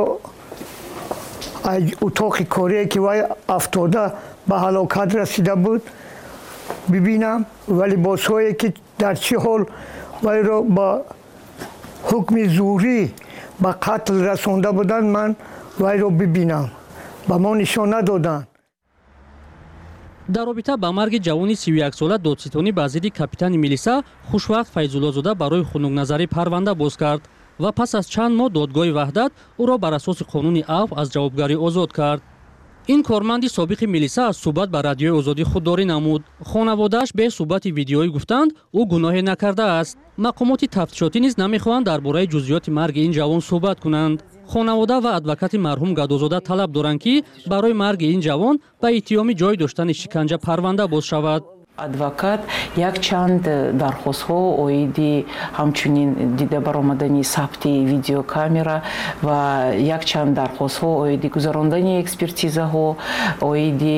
утоқи корие ки вай афтода ба ҳалокат расида буд бибинам ва либосҳое ки дар чӣ ҳол вайро ба ҳукми зӯрӣ ба қатл расонда буданд ман вайро бибинам. ба мо нишон надоданд. дар робита ба марги ҷавони 31-сола додситонӣ ба зидди капитани милиса хушвақт Файзуллозода барои хунукназарӣ парванда боз кард ва пас аз чанд моҳ додгоҳи ваҳдат ӯро бар асоси қонуни афв аз ҷавобгарӣ озод кард. ин корманди собиқи милиса аз суҳбат ба радиои озодӣ худдорӣ намуд. хонаводааш бе суҳбати видеоӣ гуфтанд ӯ гуноҳе накардааст. мақомоти тафтишотӣ низ намехоҳанд дар бораи ҷузъиёти марги ин ҷавон суҳбат кунанд. хонавода ва адвокати марҳум Гадозода талаб доранд ки барои марги ин ҷавон ба иттиҳоми ҷои доштани шиканҷа парванда боз шавад. адвокат якчанд дархостҳо оиди ҳамчунин дида баромадани сабти видеокамера ва якчанд дархостҳо оиди гузарондани экспертизаҳо, оиди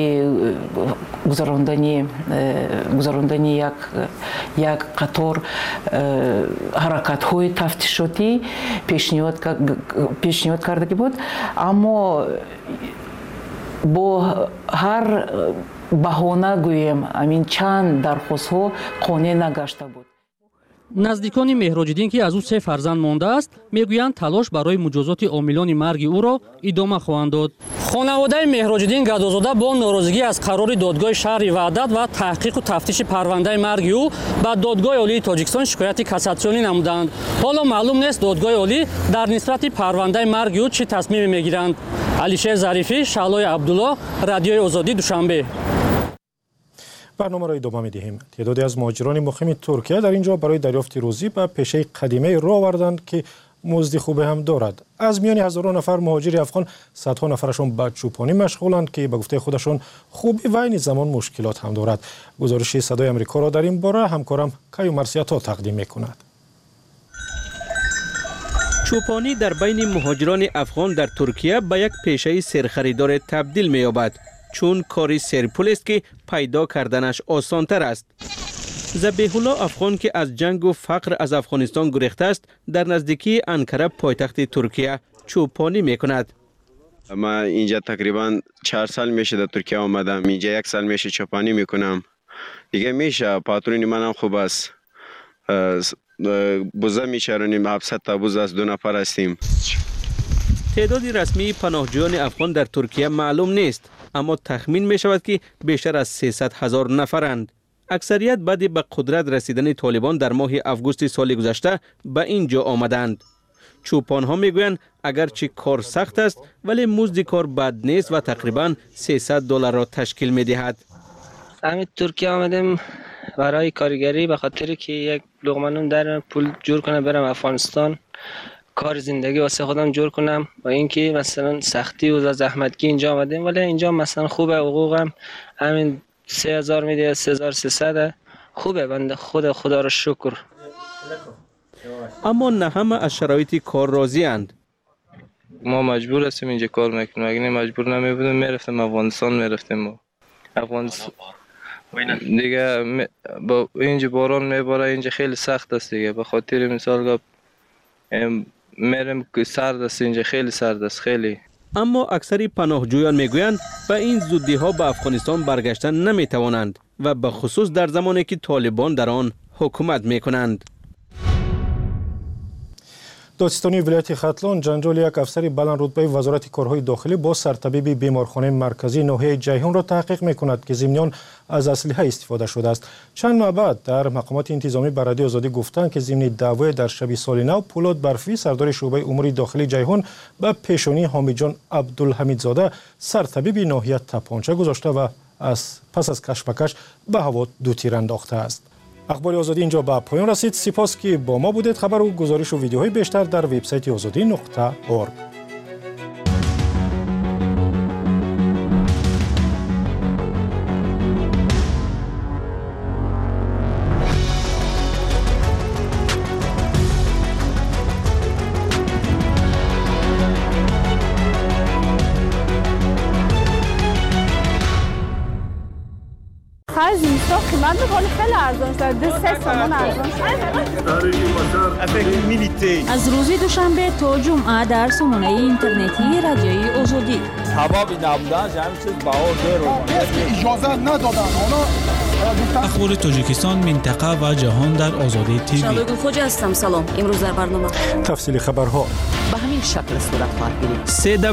гузарондани як қатор ҳаракатҳои тафтишотӣ пешниҳод кардаги буд, аммо бо ҳар баҳона гӯем амин чанд дархостҳо қонеъ нагашта буд. наздикони меҳроҷиддин ки аз ӯ 3 фарзанд мондааст мегӯянд талош барои муҷозоти омилони марги ӯро идома хоҳанд дод. хонаводаи меҳроҷиддин Гадозода бо норозигӣ аз қарори додгоҳи шаҳри Ваҳдат ва таҳқиқу тафтиши парвандаи марги ӯ ба додгоҳи олии Тоҷикистон шикояти кассатсионӣ намуданд. ҳоло маълум нест додгоҳи олӣ дар нисбати парвандаи марги ӯ чӣ тасмиме мегиранд. алишер Зарифӣ, Шаълои Абдулло, Радиои Озодӣ, Душанбе. برنامه را ادامه می‌دهیم. تعدادی از مهاجران مقیم ترکیه در اینجا برای دریافت روزی به پیشه قدیمی راه آوردند که مزد خوب هم دارد. از میان هزاران نفر مهاجر افغان صدها نفرشون به چوپانی مشغولند که به گفته خودشون خوبی و این زمان مشکلات هم دارد. گزارش صدای آمریکا را در این باره همکارم کیو مرسیاتا تقدیم می‌کند. چوپانی در بین مهاجران افغان در ترکیه به یک پیشه سرخریدار تبدیل می‌یابد. چون کاری سرپول است که پیدا کردنش آسان‌تر است. ذبیح‌الله افغان که از جنگ و فقر از افغانستان گریخته است در نزدیکی انکره پایتخت ترکیه چوپانی می‌کند. من اینجا تقریبا 4 سال میشه در ترکیه آمدم. اینجا 1 سال میشه چوپانی میکنم. دیگه میشه پاترون منم خوب است. بوزه میچرونیم 700 تا بوز از 2 نفر هستیم. تعداد رسمی پناهجویان افغان در ترکیه معلوم نیست، اما تخمین می شود که بیشتر از 300,000 نفرند. اکثریت بعد به قدرت رسیدن طالبان در ماه اوگوست سال گذشته به اینجا آمدند. چوپان ها می گویند اگرچه کار سخت است ولی مزد کار بد نیست و تقریبا $300 را تشکیل می دهد. همین ترکیه آمدم برای کارگری به خاطر که یک لقمه نون در پول جور کنم برم افغانستان، کار زندگی واسه خودم جور کنم و اینکه مثلا سختی و زحمتگی اینجا آمدیم، ولی اینجا مثلا خوبه، حقوقم همین 3000 میده، 3300 خوبه، بنده خدا را شکر. اما نه همه از شرایط کار راضی اند. ما مجبور هستیم اینجا کار میکنیم، اگه مجبور نمی بودیم میرفتیم افغانستان، میرفتیم افغانستان دیگه. با اینجا باران میباره، اینجا خیلی سخت است دیگه، به خاطر مثال میرم که سرد است، اینجا خیلی سرد است خیلی. اما اکثری پناهجویان میگویند به این زودی ها به افغانستان برگشتن نمیتوانند و به خصوص در زمانی که طالبان در آن حکومت میکنند. دادستانی ولایت ختلان جنجال یک افسر بلند رتبه وزارت کارهای داخلی با سرطبیب بیمارخانه مرکزی ناحیه جیهون را تحقیق میکند که ضمناً از اسلحه استفاده شده است. چند ماه بعد در مقامات انتظامی به رادیو آزادی گفتند که ضمن دعوای در شب سال نو پولاد برفی سردار شعبه امور داخلی جیهون به پیشانی حامد جان عبدالحمیدزاده سرطبیب ناحیه تپانچه گذاشته و پس از کشمکش به هوا دو تیر انداخته است. اخبار آزادی اینجا به پایان رسید. سپاس که با ما بودید. خبر و گزارش و ویدیوهای بیشتر در وبسایت azadi.org. خیلی ارزان شد. 2-3 تومان ارزان شد. از روز دوشنبه تا جمعه در سامانه اینترنتی رادیوی آزادی. حبابی نبودن همین چیز بهار اجازه ندادن. اخبار تاجیکستان، منطقه و جهان در آزادی تیوی. شبگون خوجا هستم. سلام. امروز در برنامه تفصیل خبرها به همین شکل صورت خواهد گرفت.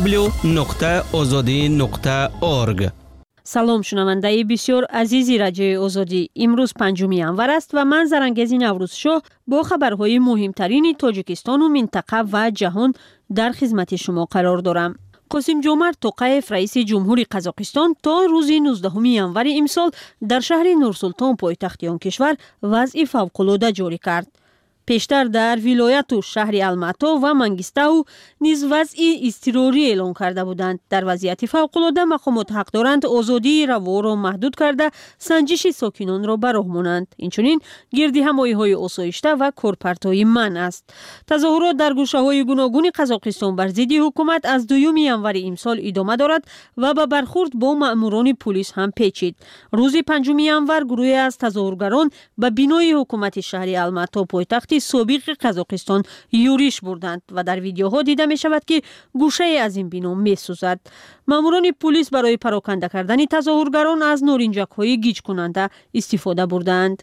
www.azadi.org. سلام شنونده بسیار عزیزی رادیوی آزادی. امروز 5 ینور است و من زرنگزی نوروزشاه با خبرهای مهمترین تاجیکستان و منطقه و جهان در خدمت شما قرار دارم. قاسم جمعت توقیف رئیس جمهوری قزاقستان تا روز 19 ینور امسال در شهر نورسلطان پایتخت آن کشور وضع فوق‌العاده جاری کرد. پیشتر در ولایت و شهر الماتا و منگیستاو نیز وضع اضطراری اعلام کرده بودند. در وضعیت فوق‌العاده مقامات حق دارند آزادی روا را محدود کرده سنجش ساکنان را به راه مانند. اینچنین گردی همایی‌های آسایشته و کارپرت‌های منع است. تظاهرات در گوشه‌های گوناگون قزاقستان بر ضد حکومت از 2 ینور امسال ادامه دارد و به برخورد با مأموران پلیس هم پیچید. روز 5 ینور گروهی از تظاهرگران به بینای حکومت شهر الماتا پایتخت سابق قزاقستان یورش بردند و در ویدیوها دیده می شود که گوشه از این بنا می سوزد. ماموران پلیس برای پراکنده کردن تظاهرگران از نارنجک های گیج کننده استفاده بردند.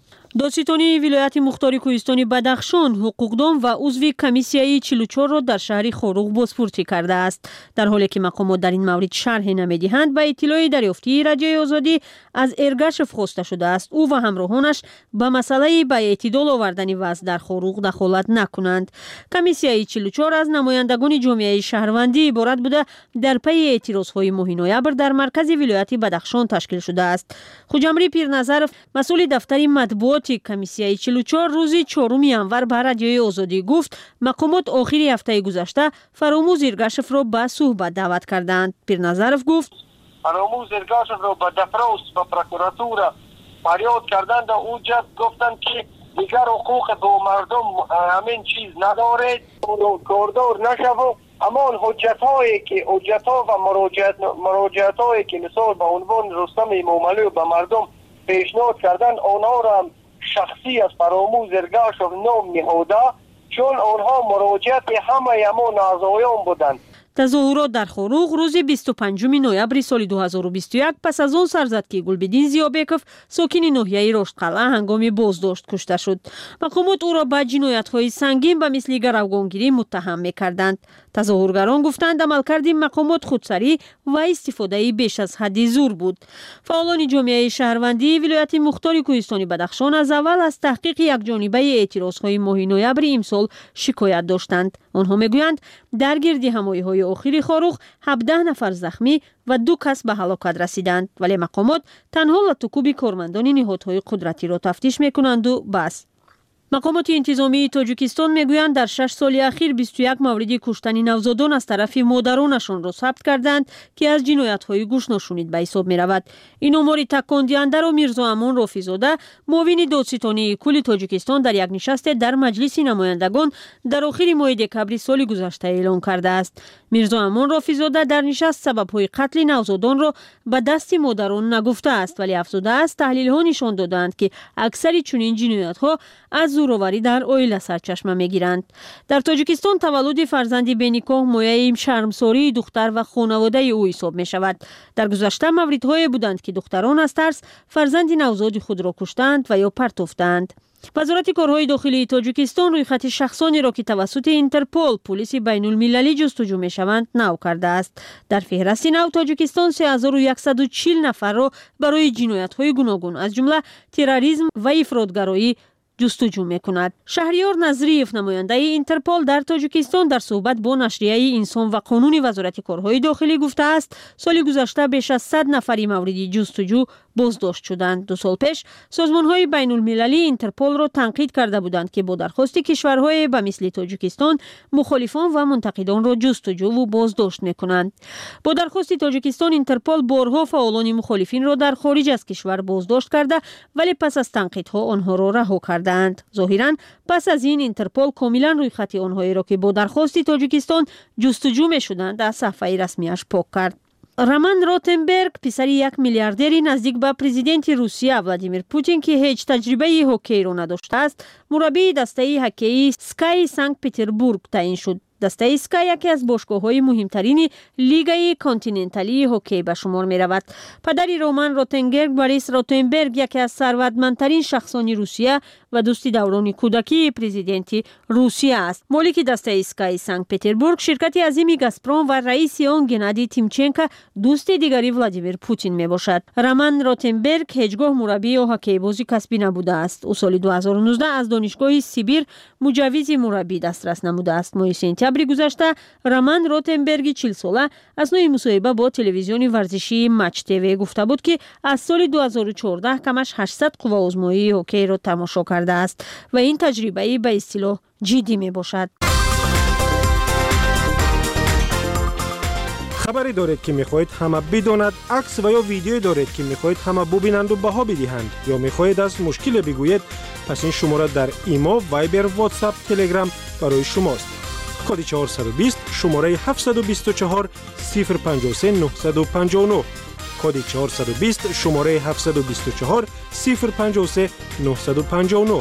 دادستانی ولایت مختار کوهستان بدخشان حقوقدان و عضو کمیسیه 44 را در شهر خاروق بازپرسی کرده است. در حالی که مقامات در این مورد شرح نمیدهند، به اطلاع دریافتی رادیوی آزادی از ارگشف خواسته شده است او و همراهانش به مسئله به اعتدال آوردن وضع در خاروق دخالت نکنند. کمیسیه 44 از نمایندگان جامعه شهروندی عبارت بوده در پی اعتراضهای ماه نوامبر در مرکز ولایت بدخشان تشکیل شده است. خوجمری پیرنظرف مسئول دفتر مطبوعات کمیسیه 44 روز 4 ینور به رادیوی آزادی گفت مقامات آخر هفته گذشته فراموز ارگشف را به صحبت دعوت کردند. پیرنظرف گفت فراموز ارگشف را به دفراس و پروکراتور فریاد کردند و اوجت گفتند که دیگر حقوق با مردم همین چیز ندارید کاردار نشو. اما حجت‌هایی که حجت‌ها و مراجعت‌هایی که مثال به عنوان رستم موملو به مردم پیشنهاد کردن آنها را شخصی از فراموز ارگشف نام نهاده چون آنها مراجعت همه نازایان بودند. تظاهرات در خاروق روز 25 نوامبر سال 2021 پس از آن سر زد که گلبدین زیابکوف ساکن ناحیه رشدقلعه هنگام بازداشت کشته شد. مقامات او را به جنایت‌های سنگین به مثل گروگانگیری متهم می‌کردند. تظاهرگران گفتند عملکرد مقامات خودسری و استفاده بیش از حد زور بود. فعالان جامعه شهروندی ولایت مختار کوهستان بدخشان از اول از تحقیق یکجانبه اعتراض‌های ماه نوامبر امسال شکایت داشتند. آنها میگویند در گرد همایی‌های آخری خاروق 17 نفر زخمی و 2 کس به هلاکت رسیدند، ولی مقامات تنها لطکوب کارمندان نهادهای قدرتی را تفتیش میکنند و بس. مقامات انتظامی تاجیکستان میگویند در 6 سال اخیر 21 مورد کشتن نوزادان از طرف مادرانشان را ثبت کردند که از جنایت‌های گوش نشونید به حساب می‌رود. این امور تکان دهنده را میرزا امان رافیزاده معاون دادستانی کل تاجیکستان در یک نشست در مجلس نمایندگان در آخر ماه دکبر سال گذشته اعلام کرده است. میرزا امان رافیزاده در نشست سبب‌های قتل نوزادان را به دست مادران نگفته است، ولی افزوده است تحلیل‌ها نشان دادند که اکثر چنین جنایت‌ها از زوراوری در عائله سرچشمه میگیرند. در تاجیکستان تولد فرزند بینیکاه مایه شرمساری دختر و خانواده او حساب می شود. در گذشته موردهایی بودند که دختران از ترس فرزند نوزاد خود را کشتند و یا پرتافتند. وزارت کارهای داخلی تاجیکستان روی خط شخصانی را که توسط اینترپل پلیس بین المللی جستجو می‌شوند نو کرده است. در فهرست نو تاجیکستان 3140 نفر را برای جنایت‌های گوناگون از جمله تروریسم و افراطگرایی جستجو می‌کند. شهریار نظریف نماینده اینترپل در تاجیکستان در صحبت با نشریه انسان و قانون وزارت کارهای داخلی گفته است سال گذشته بیش از 100 نفر مورد جستجو بازداشت شدند. 2 سال پیش سازمان‌های بین المللی اینترپل را تنقید کرده بودند که با درخواست کشورهای به مثل تاجیکستان مخالفان و منتقدان را جستجو و بازداشت می‌کنند. با درخواست تاجیکستان اینترپل بارها فعالان مخالفین را در خارج از کشور بازداشت کرده ولی پس از تنقیدها آنها را رها کردند. ظاهراً پس از این اینترپل کاملا روی خط آنهایی را که با درخواست تاجیکستان جستجو می‌شدند از صفحه رسمیش پاک کرد. роман ротенберг писари як миллиардери наздик ба президенти русия владимир путин ки ҳеҷ таҷрибаи ҳоккейро надоштааст мураббии дастаи ҳоккеии скай санкт петербург таъин шуд. дастаи скай яке аз бошгоҳҳои муҳимтарини лигаи континенталии ҳоккей ба шумор меравад. падари роман ротенберг борис ротенберг яке аз сарватмандтарин шахсони русия ва дӯсти даврони кӯдакии президенти русия аст. молики дастаи скай санкт петербург ширкати азими газпром ва раиси он геннадий тимченко дӯсти дигари владимир путин мебошад. роман ротенберг ҳеҷ гоҳ мураббии ҳоккейбози касбӣ набудааст. ӯ соли 2019 аз донишгоҳи сибир муҷаввизи мураббӣ дастрас намудааст. моҳи сентябри гузашта роман ротенберги 40 сола аснои мусоҳиба бо телевизиони варзишии матч тв гуфта буд ки аз соли 2014 камаш 800 қувваозмоии ҳоккейро тамошо кардааст ва ин таҷрибаи ба истилоҳ ҷиддӣ мебошад. خبری دارید که میخواهید همه بداند، عکس و یا ویدیویی دارید که میخواهید همه ببینند و بها بدهند یا میخواهید از مشکل بگویید، پس این شماره در ایما، وایبر، واتساپ، تلگرام برای شماست. کد 420 شماره 724 053 959 کد 420 شماره 724 053 959.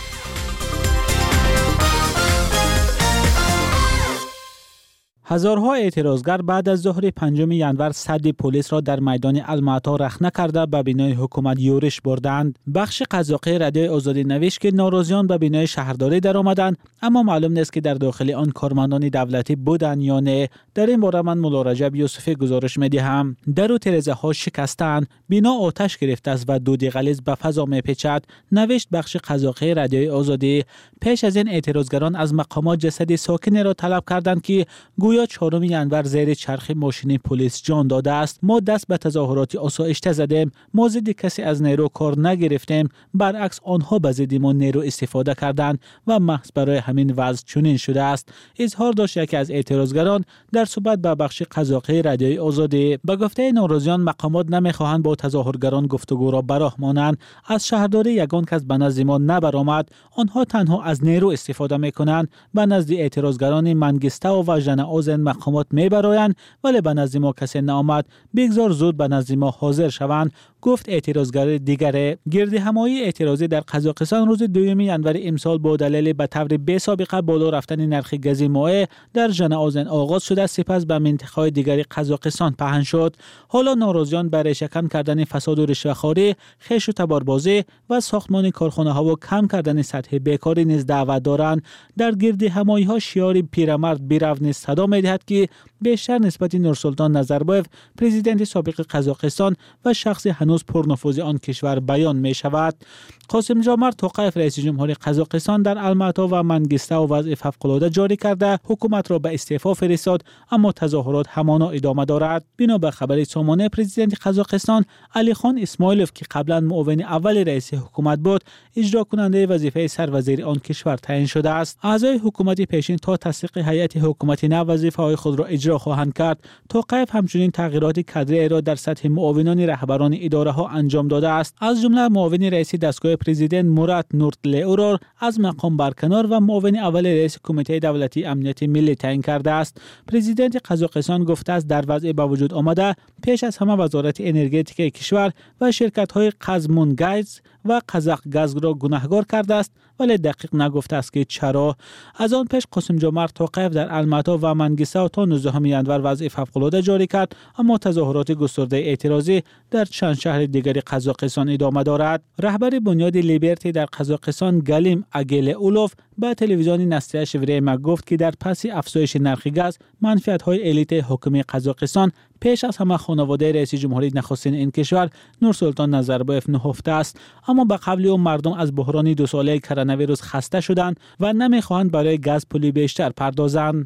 هزارها اعتراضگر بعد از ظهر 5 ینور سد پلیس را در میدان المعطا رخنه کرده به بینای حکومت یورش بردند. بخش قزاقی رادیوی آزادی نوشت که ناراضیان به بینای شهرداری درآمدند، اما معلوم نیست که در داخل آن کارمندان دولتی بودند یا نه. در این باره من مولا رجب یوسفی گزارش می‌دهم. در و ترازه ها شکستند، بنا آتش گرفته است و دود غلیظ به فضا می‌پیچد، نوشت بخش قزاقی رادیوی آزادی. پیش از این اعتراضگران از مقامات جسد ساکنی را طلب کردند که گویا 4 ینور زیر چرخ ماشین پلیس جان داده است. ما دست به تظاهرات آسایشته زدیم، ما ضد کسی از نیرو کار نگرفتیم، برعکس آنها به ضد ما نیرو استفاده کردند و محض برای همین وضع چنین شده است. اظهار داشت یکی از اعتراضگران در صحبت با بخش قزاقی رادیوی آزادی. به گفته ناراضیان مقامات نمیخواهند با تظاهرگران گفتگو را براه مانند. از شهرداری یگان کس به نزد ما نبرآمد، آنها تنها از نیرو استفاده میکنند. به نزد اعتراضگران منگستو و ژنئاز مقامات میبرایند، ولی به نزد ما کسی نآمد. بگذار زود به نزد ما حاضر شوند، گفت اعتراضگر دیگری. گردهمایی اعتراضی در قزاقستان روز 2 ینور امسال با دلیل به طور بی سابقه بالا رفتن نرخ گاز مایع در ژنئازن آغاز شده، سپس به منطقه‌های دیگری قزاقستان پهن شد. حالا ناراضیان برای شکن کردن فساد و رشوه‌خواری، خیش و تباربازی و ساختمان کارخانه‌ها و کم کردن سطح بیکاری نیز دعوت دارند. در گردهمایی‌ها شعار پیرمرد بیرو نیز صدا می‌دهد که بیشتر نسبت نورسلطان نظربایف پرزیدنت سابق قزاقستان و شخص هنوز پرنفوذ آن کشور بیان می شود. قاسم جامرد توقیف رئیس جمهور قزاقستان در المعطا و منگستو وضع فوق‌العاده جاری کرده، حکومت را به استعفا فرستاد، اما تظاهرات همانا ادامه دارد. بنا به خبر سامانه پرزیدنت قزاقستان علی خان اسماعیلوف که قبلا معاون اول رئیس حکومت بود، اجرا کننده وظیفه سروزیر آن کشور تعیین شده است. اعضای حکومت پیشین تا تصدیق هیئت حکومتی نو وظیفه‌های خود را اجرا خواهند کرد. توقیف همچنین تغییرات کادری را در سطح معاونان رهبران اداره ها انجام داده است. از جمله معاون رئیس دستگاه پرزیدنت مراد نورتلیو را از مقام برکنار و معاون اول رئیس کمیته دولتی امنیت ملی تعیین کرده است. پرزیدنت قزاقستان گفته است در وضع به وجود آمده پیش از همه وزارت انرژتیک کشور و شرکت‌های قزمونگاز و قزاق گاز را گناهکار کرده است، ولی دقیق نگفته است که چرا. از آن پیش قاسم جامرد توقیف در المعطا و منگستو تا 19 ینور وضع فوق‌العاده جاری کرد، اما تظاهرات گسترده اعتراضی در چند شهر دیگر قزاقستان ادامه دارد. رهبر بنیاد لیبرتی در قزاقستان گلیم اگیل اولوف به تلویزیون نسلیه شوریما گفت که در پس افزایش نرخ گاز منفعت‌های الیت حکومت قزاقستان پیش از همه خانواده رئیس جمهوری نخستین این کشور نورسلطان نظربایف نهفته است، اما به قبل او مردم از بحران 2 ساله کرونا ویروس خسته شدند و نمیخواهند برای گاز پولی بیشتر پردازند.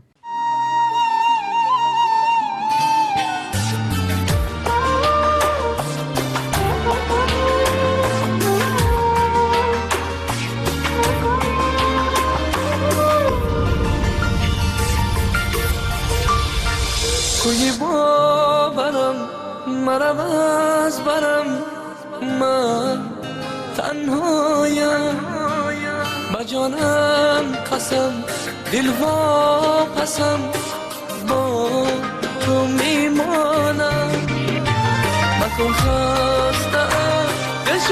کوی باورم مرم از برم، من تنهایم با جانم قسم دل واپسم با تو میمانم.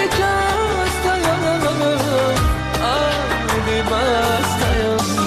شکستیم آبی بستیم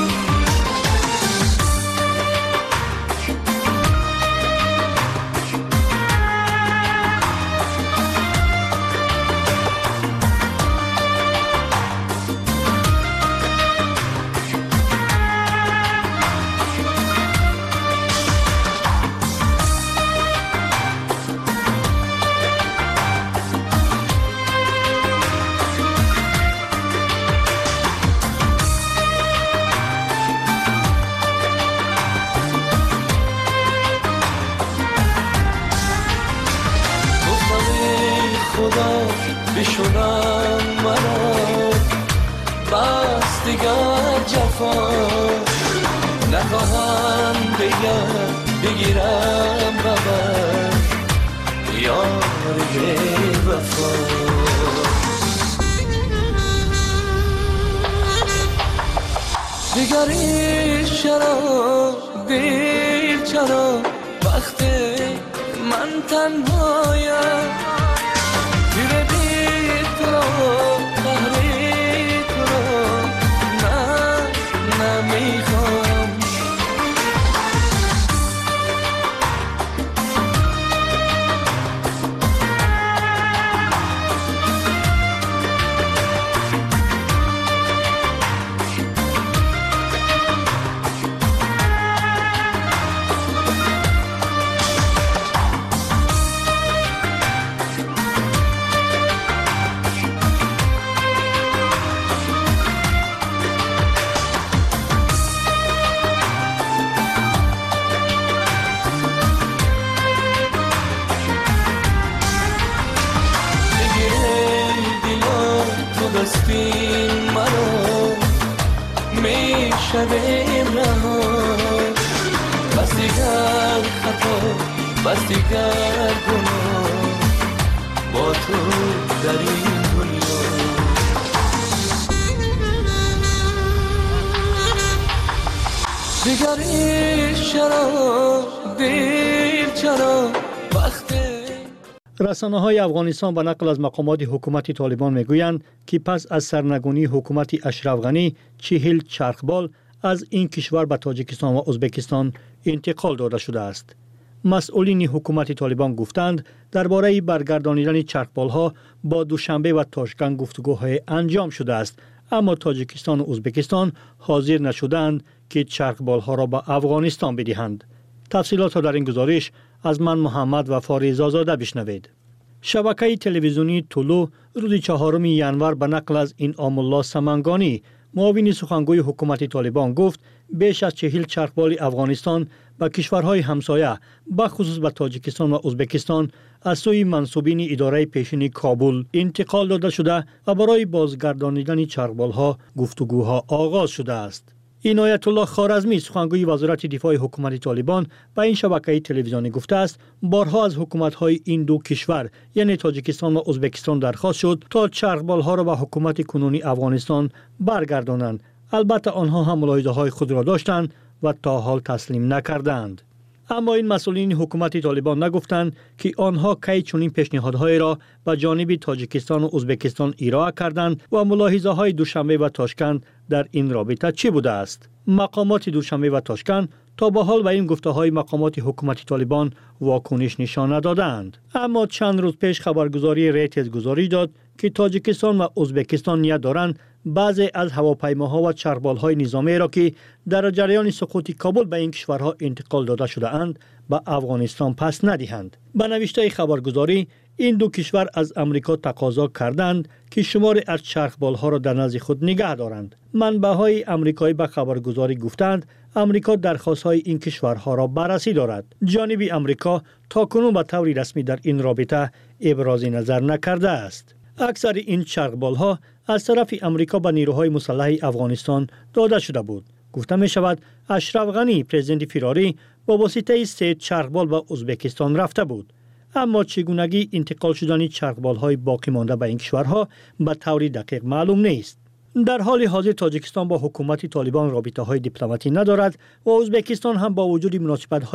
خدا بشونم مرا بس دیگر جفا نخواهم دیگر بگیرم ببر یار وفا دیگری چرا دیر چرا وقتی من تنهایم بستین مرا میشویم رها بس دیگر خطا بس دیگر گناه با تو در این دنیا دیگری چرا دیر چرا وقتی رسانه‌های افغانستان به نقل از مقامات حکومت طالبان میگویند که پس از سرنگونی حکومت اشرف غنی 40 چرخبال از این کشور به تاجیکستان و ازبکستان انتقال داده شده است. مسئولین حکومت طالبان گفتند درباره برگردانیدن چرخبال‌ها با دوشنبه و تاشکند گفتگوهای انجام شده است، اما تاجیکستان و ازبکستان حاضر نشدند که چرخبال‌ها را به افغانستان بدهند. تفصیلات را در این گزارش از من محمد و فاریز آزاده بشنوید. شبکه تلویزیونی طلوع روز 4 ژانویه به نقل از انعام الله سمنگانی معاون سخنگوی حکومت طالبان گفت بیش از 40 چرخبال افغانستان به کشورهای همسایه به خصوص به تاجیکستان و ازبکستان از سوی منصوبین اداره پیشین کابل انتقال داده شده و برای بازگردانیدن چرخبال‌ها گفتگوها آغاز شده است. عنایت الله خوارزمی سخنگوی وزارت دفاع حکومت طالبان به این شبکه تلویزیونی گفته است بارها از حکومت‌های این دو کشور یعنی تاجیکستان و ازبکستان درخواست شد تا چرخبال‌ها را به حکومت کنونی افغانستان برگردانند. البته آنها هم ملاحظه‌های خود را داشتند و تا حال تسلیم نکردند. اما این مسئولین حکومت طالبان نگفتند که آنها کی چنین پیشنهادهای را به جانب تاجیکستان و ازبکستان ارائه کردند و ملاحظه‌های دوشنبه و تاشکند در این رابطه چه بوده است. مقامات دوشنبه و تاشکند تا به حال به این گفته‌های مقامات حکومت طالبان واکنش نشان ندادند. اما چند روز پیش خبرگزاری ریترز گزارش داد که تاجیکستان و ازبکستان نیت دارند بعضی از هواپیماها و چرخبال‌های نظامی را که در جریان سقوط کابل به این کشورها انتقال داده شده اند به افغانستان پس ندهند. به نوشته خبرگزاری این دو کشور از امریکا تقاضا کردند که شماری از چرخبال‌ها را در نزد خود نگه دارند. منبع‌های آمریکایی به خبرگزاری گفتند امریکا درخواست‌های این کشورها را بررسی دارد. جانب امریکا تاکنون به طور رسمی در این رابطه ابراز نظر نکرده است. اکثر این چرخبال‌ها از طرف امریکا به نیروهای مسلح افغانستان داده شده بود. گفته می شود اشرف غنی پرزیدنت فراری با واسطه 3 چرخبال به ازبکستان رفته بود. اما چگونگی انتقال شدن چرخبال‌های باقی مانده به این کشورها به طور دقیق معلوم نیست. در حال حاضر تاجیکستان با حکومت طالبان رابطه‌های دیپلماتی ندارد و ازبکستان هم با وجود مناسبت‌های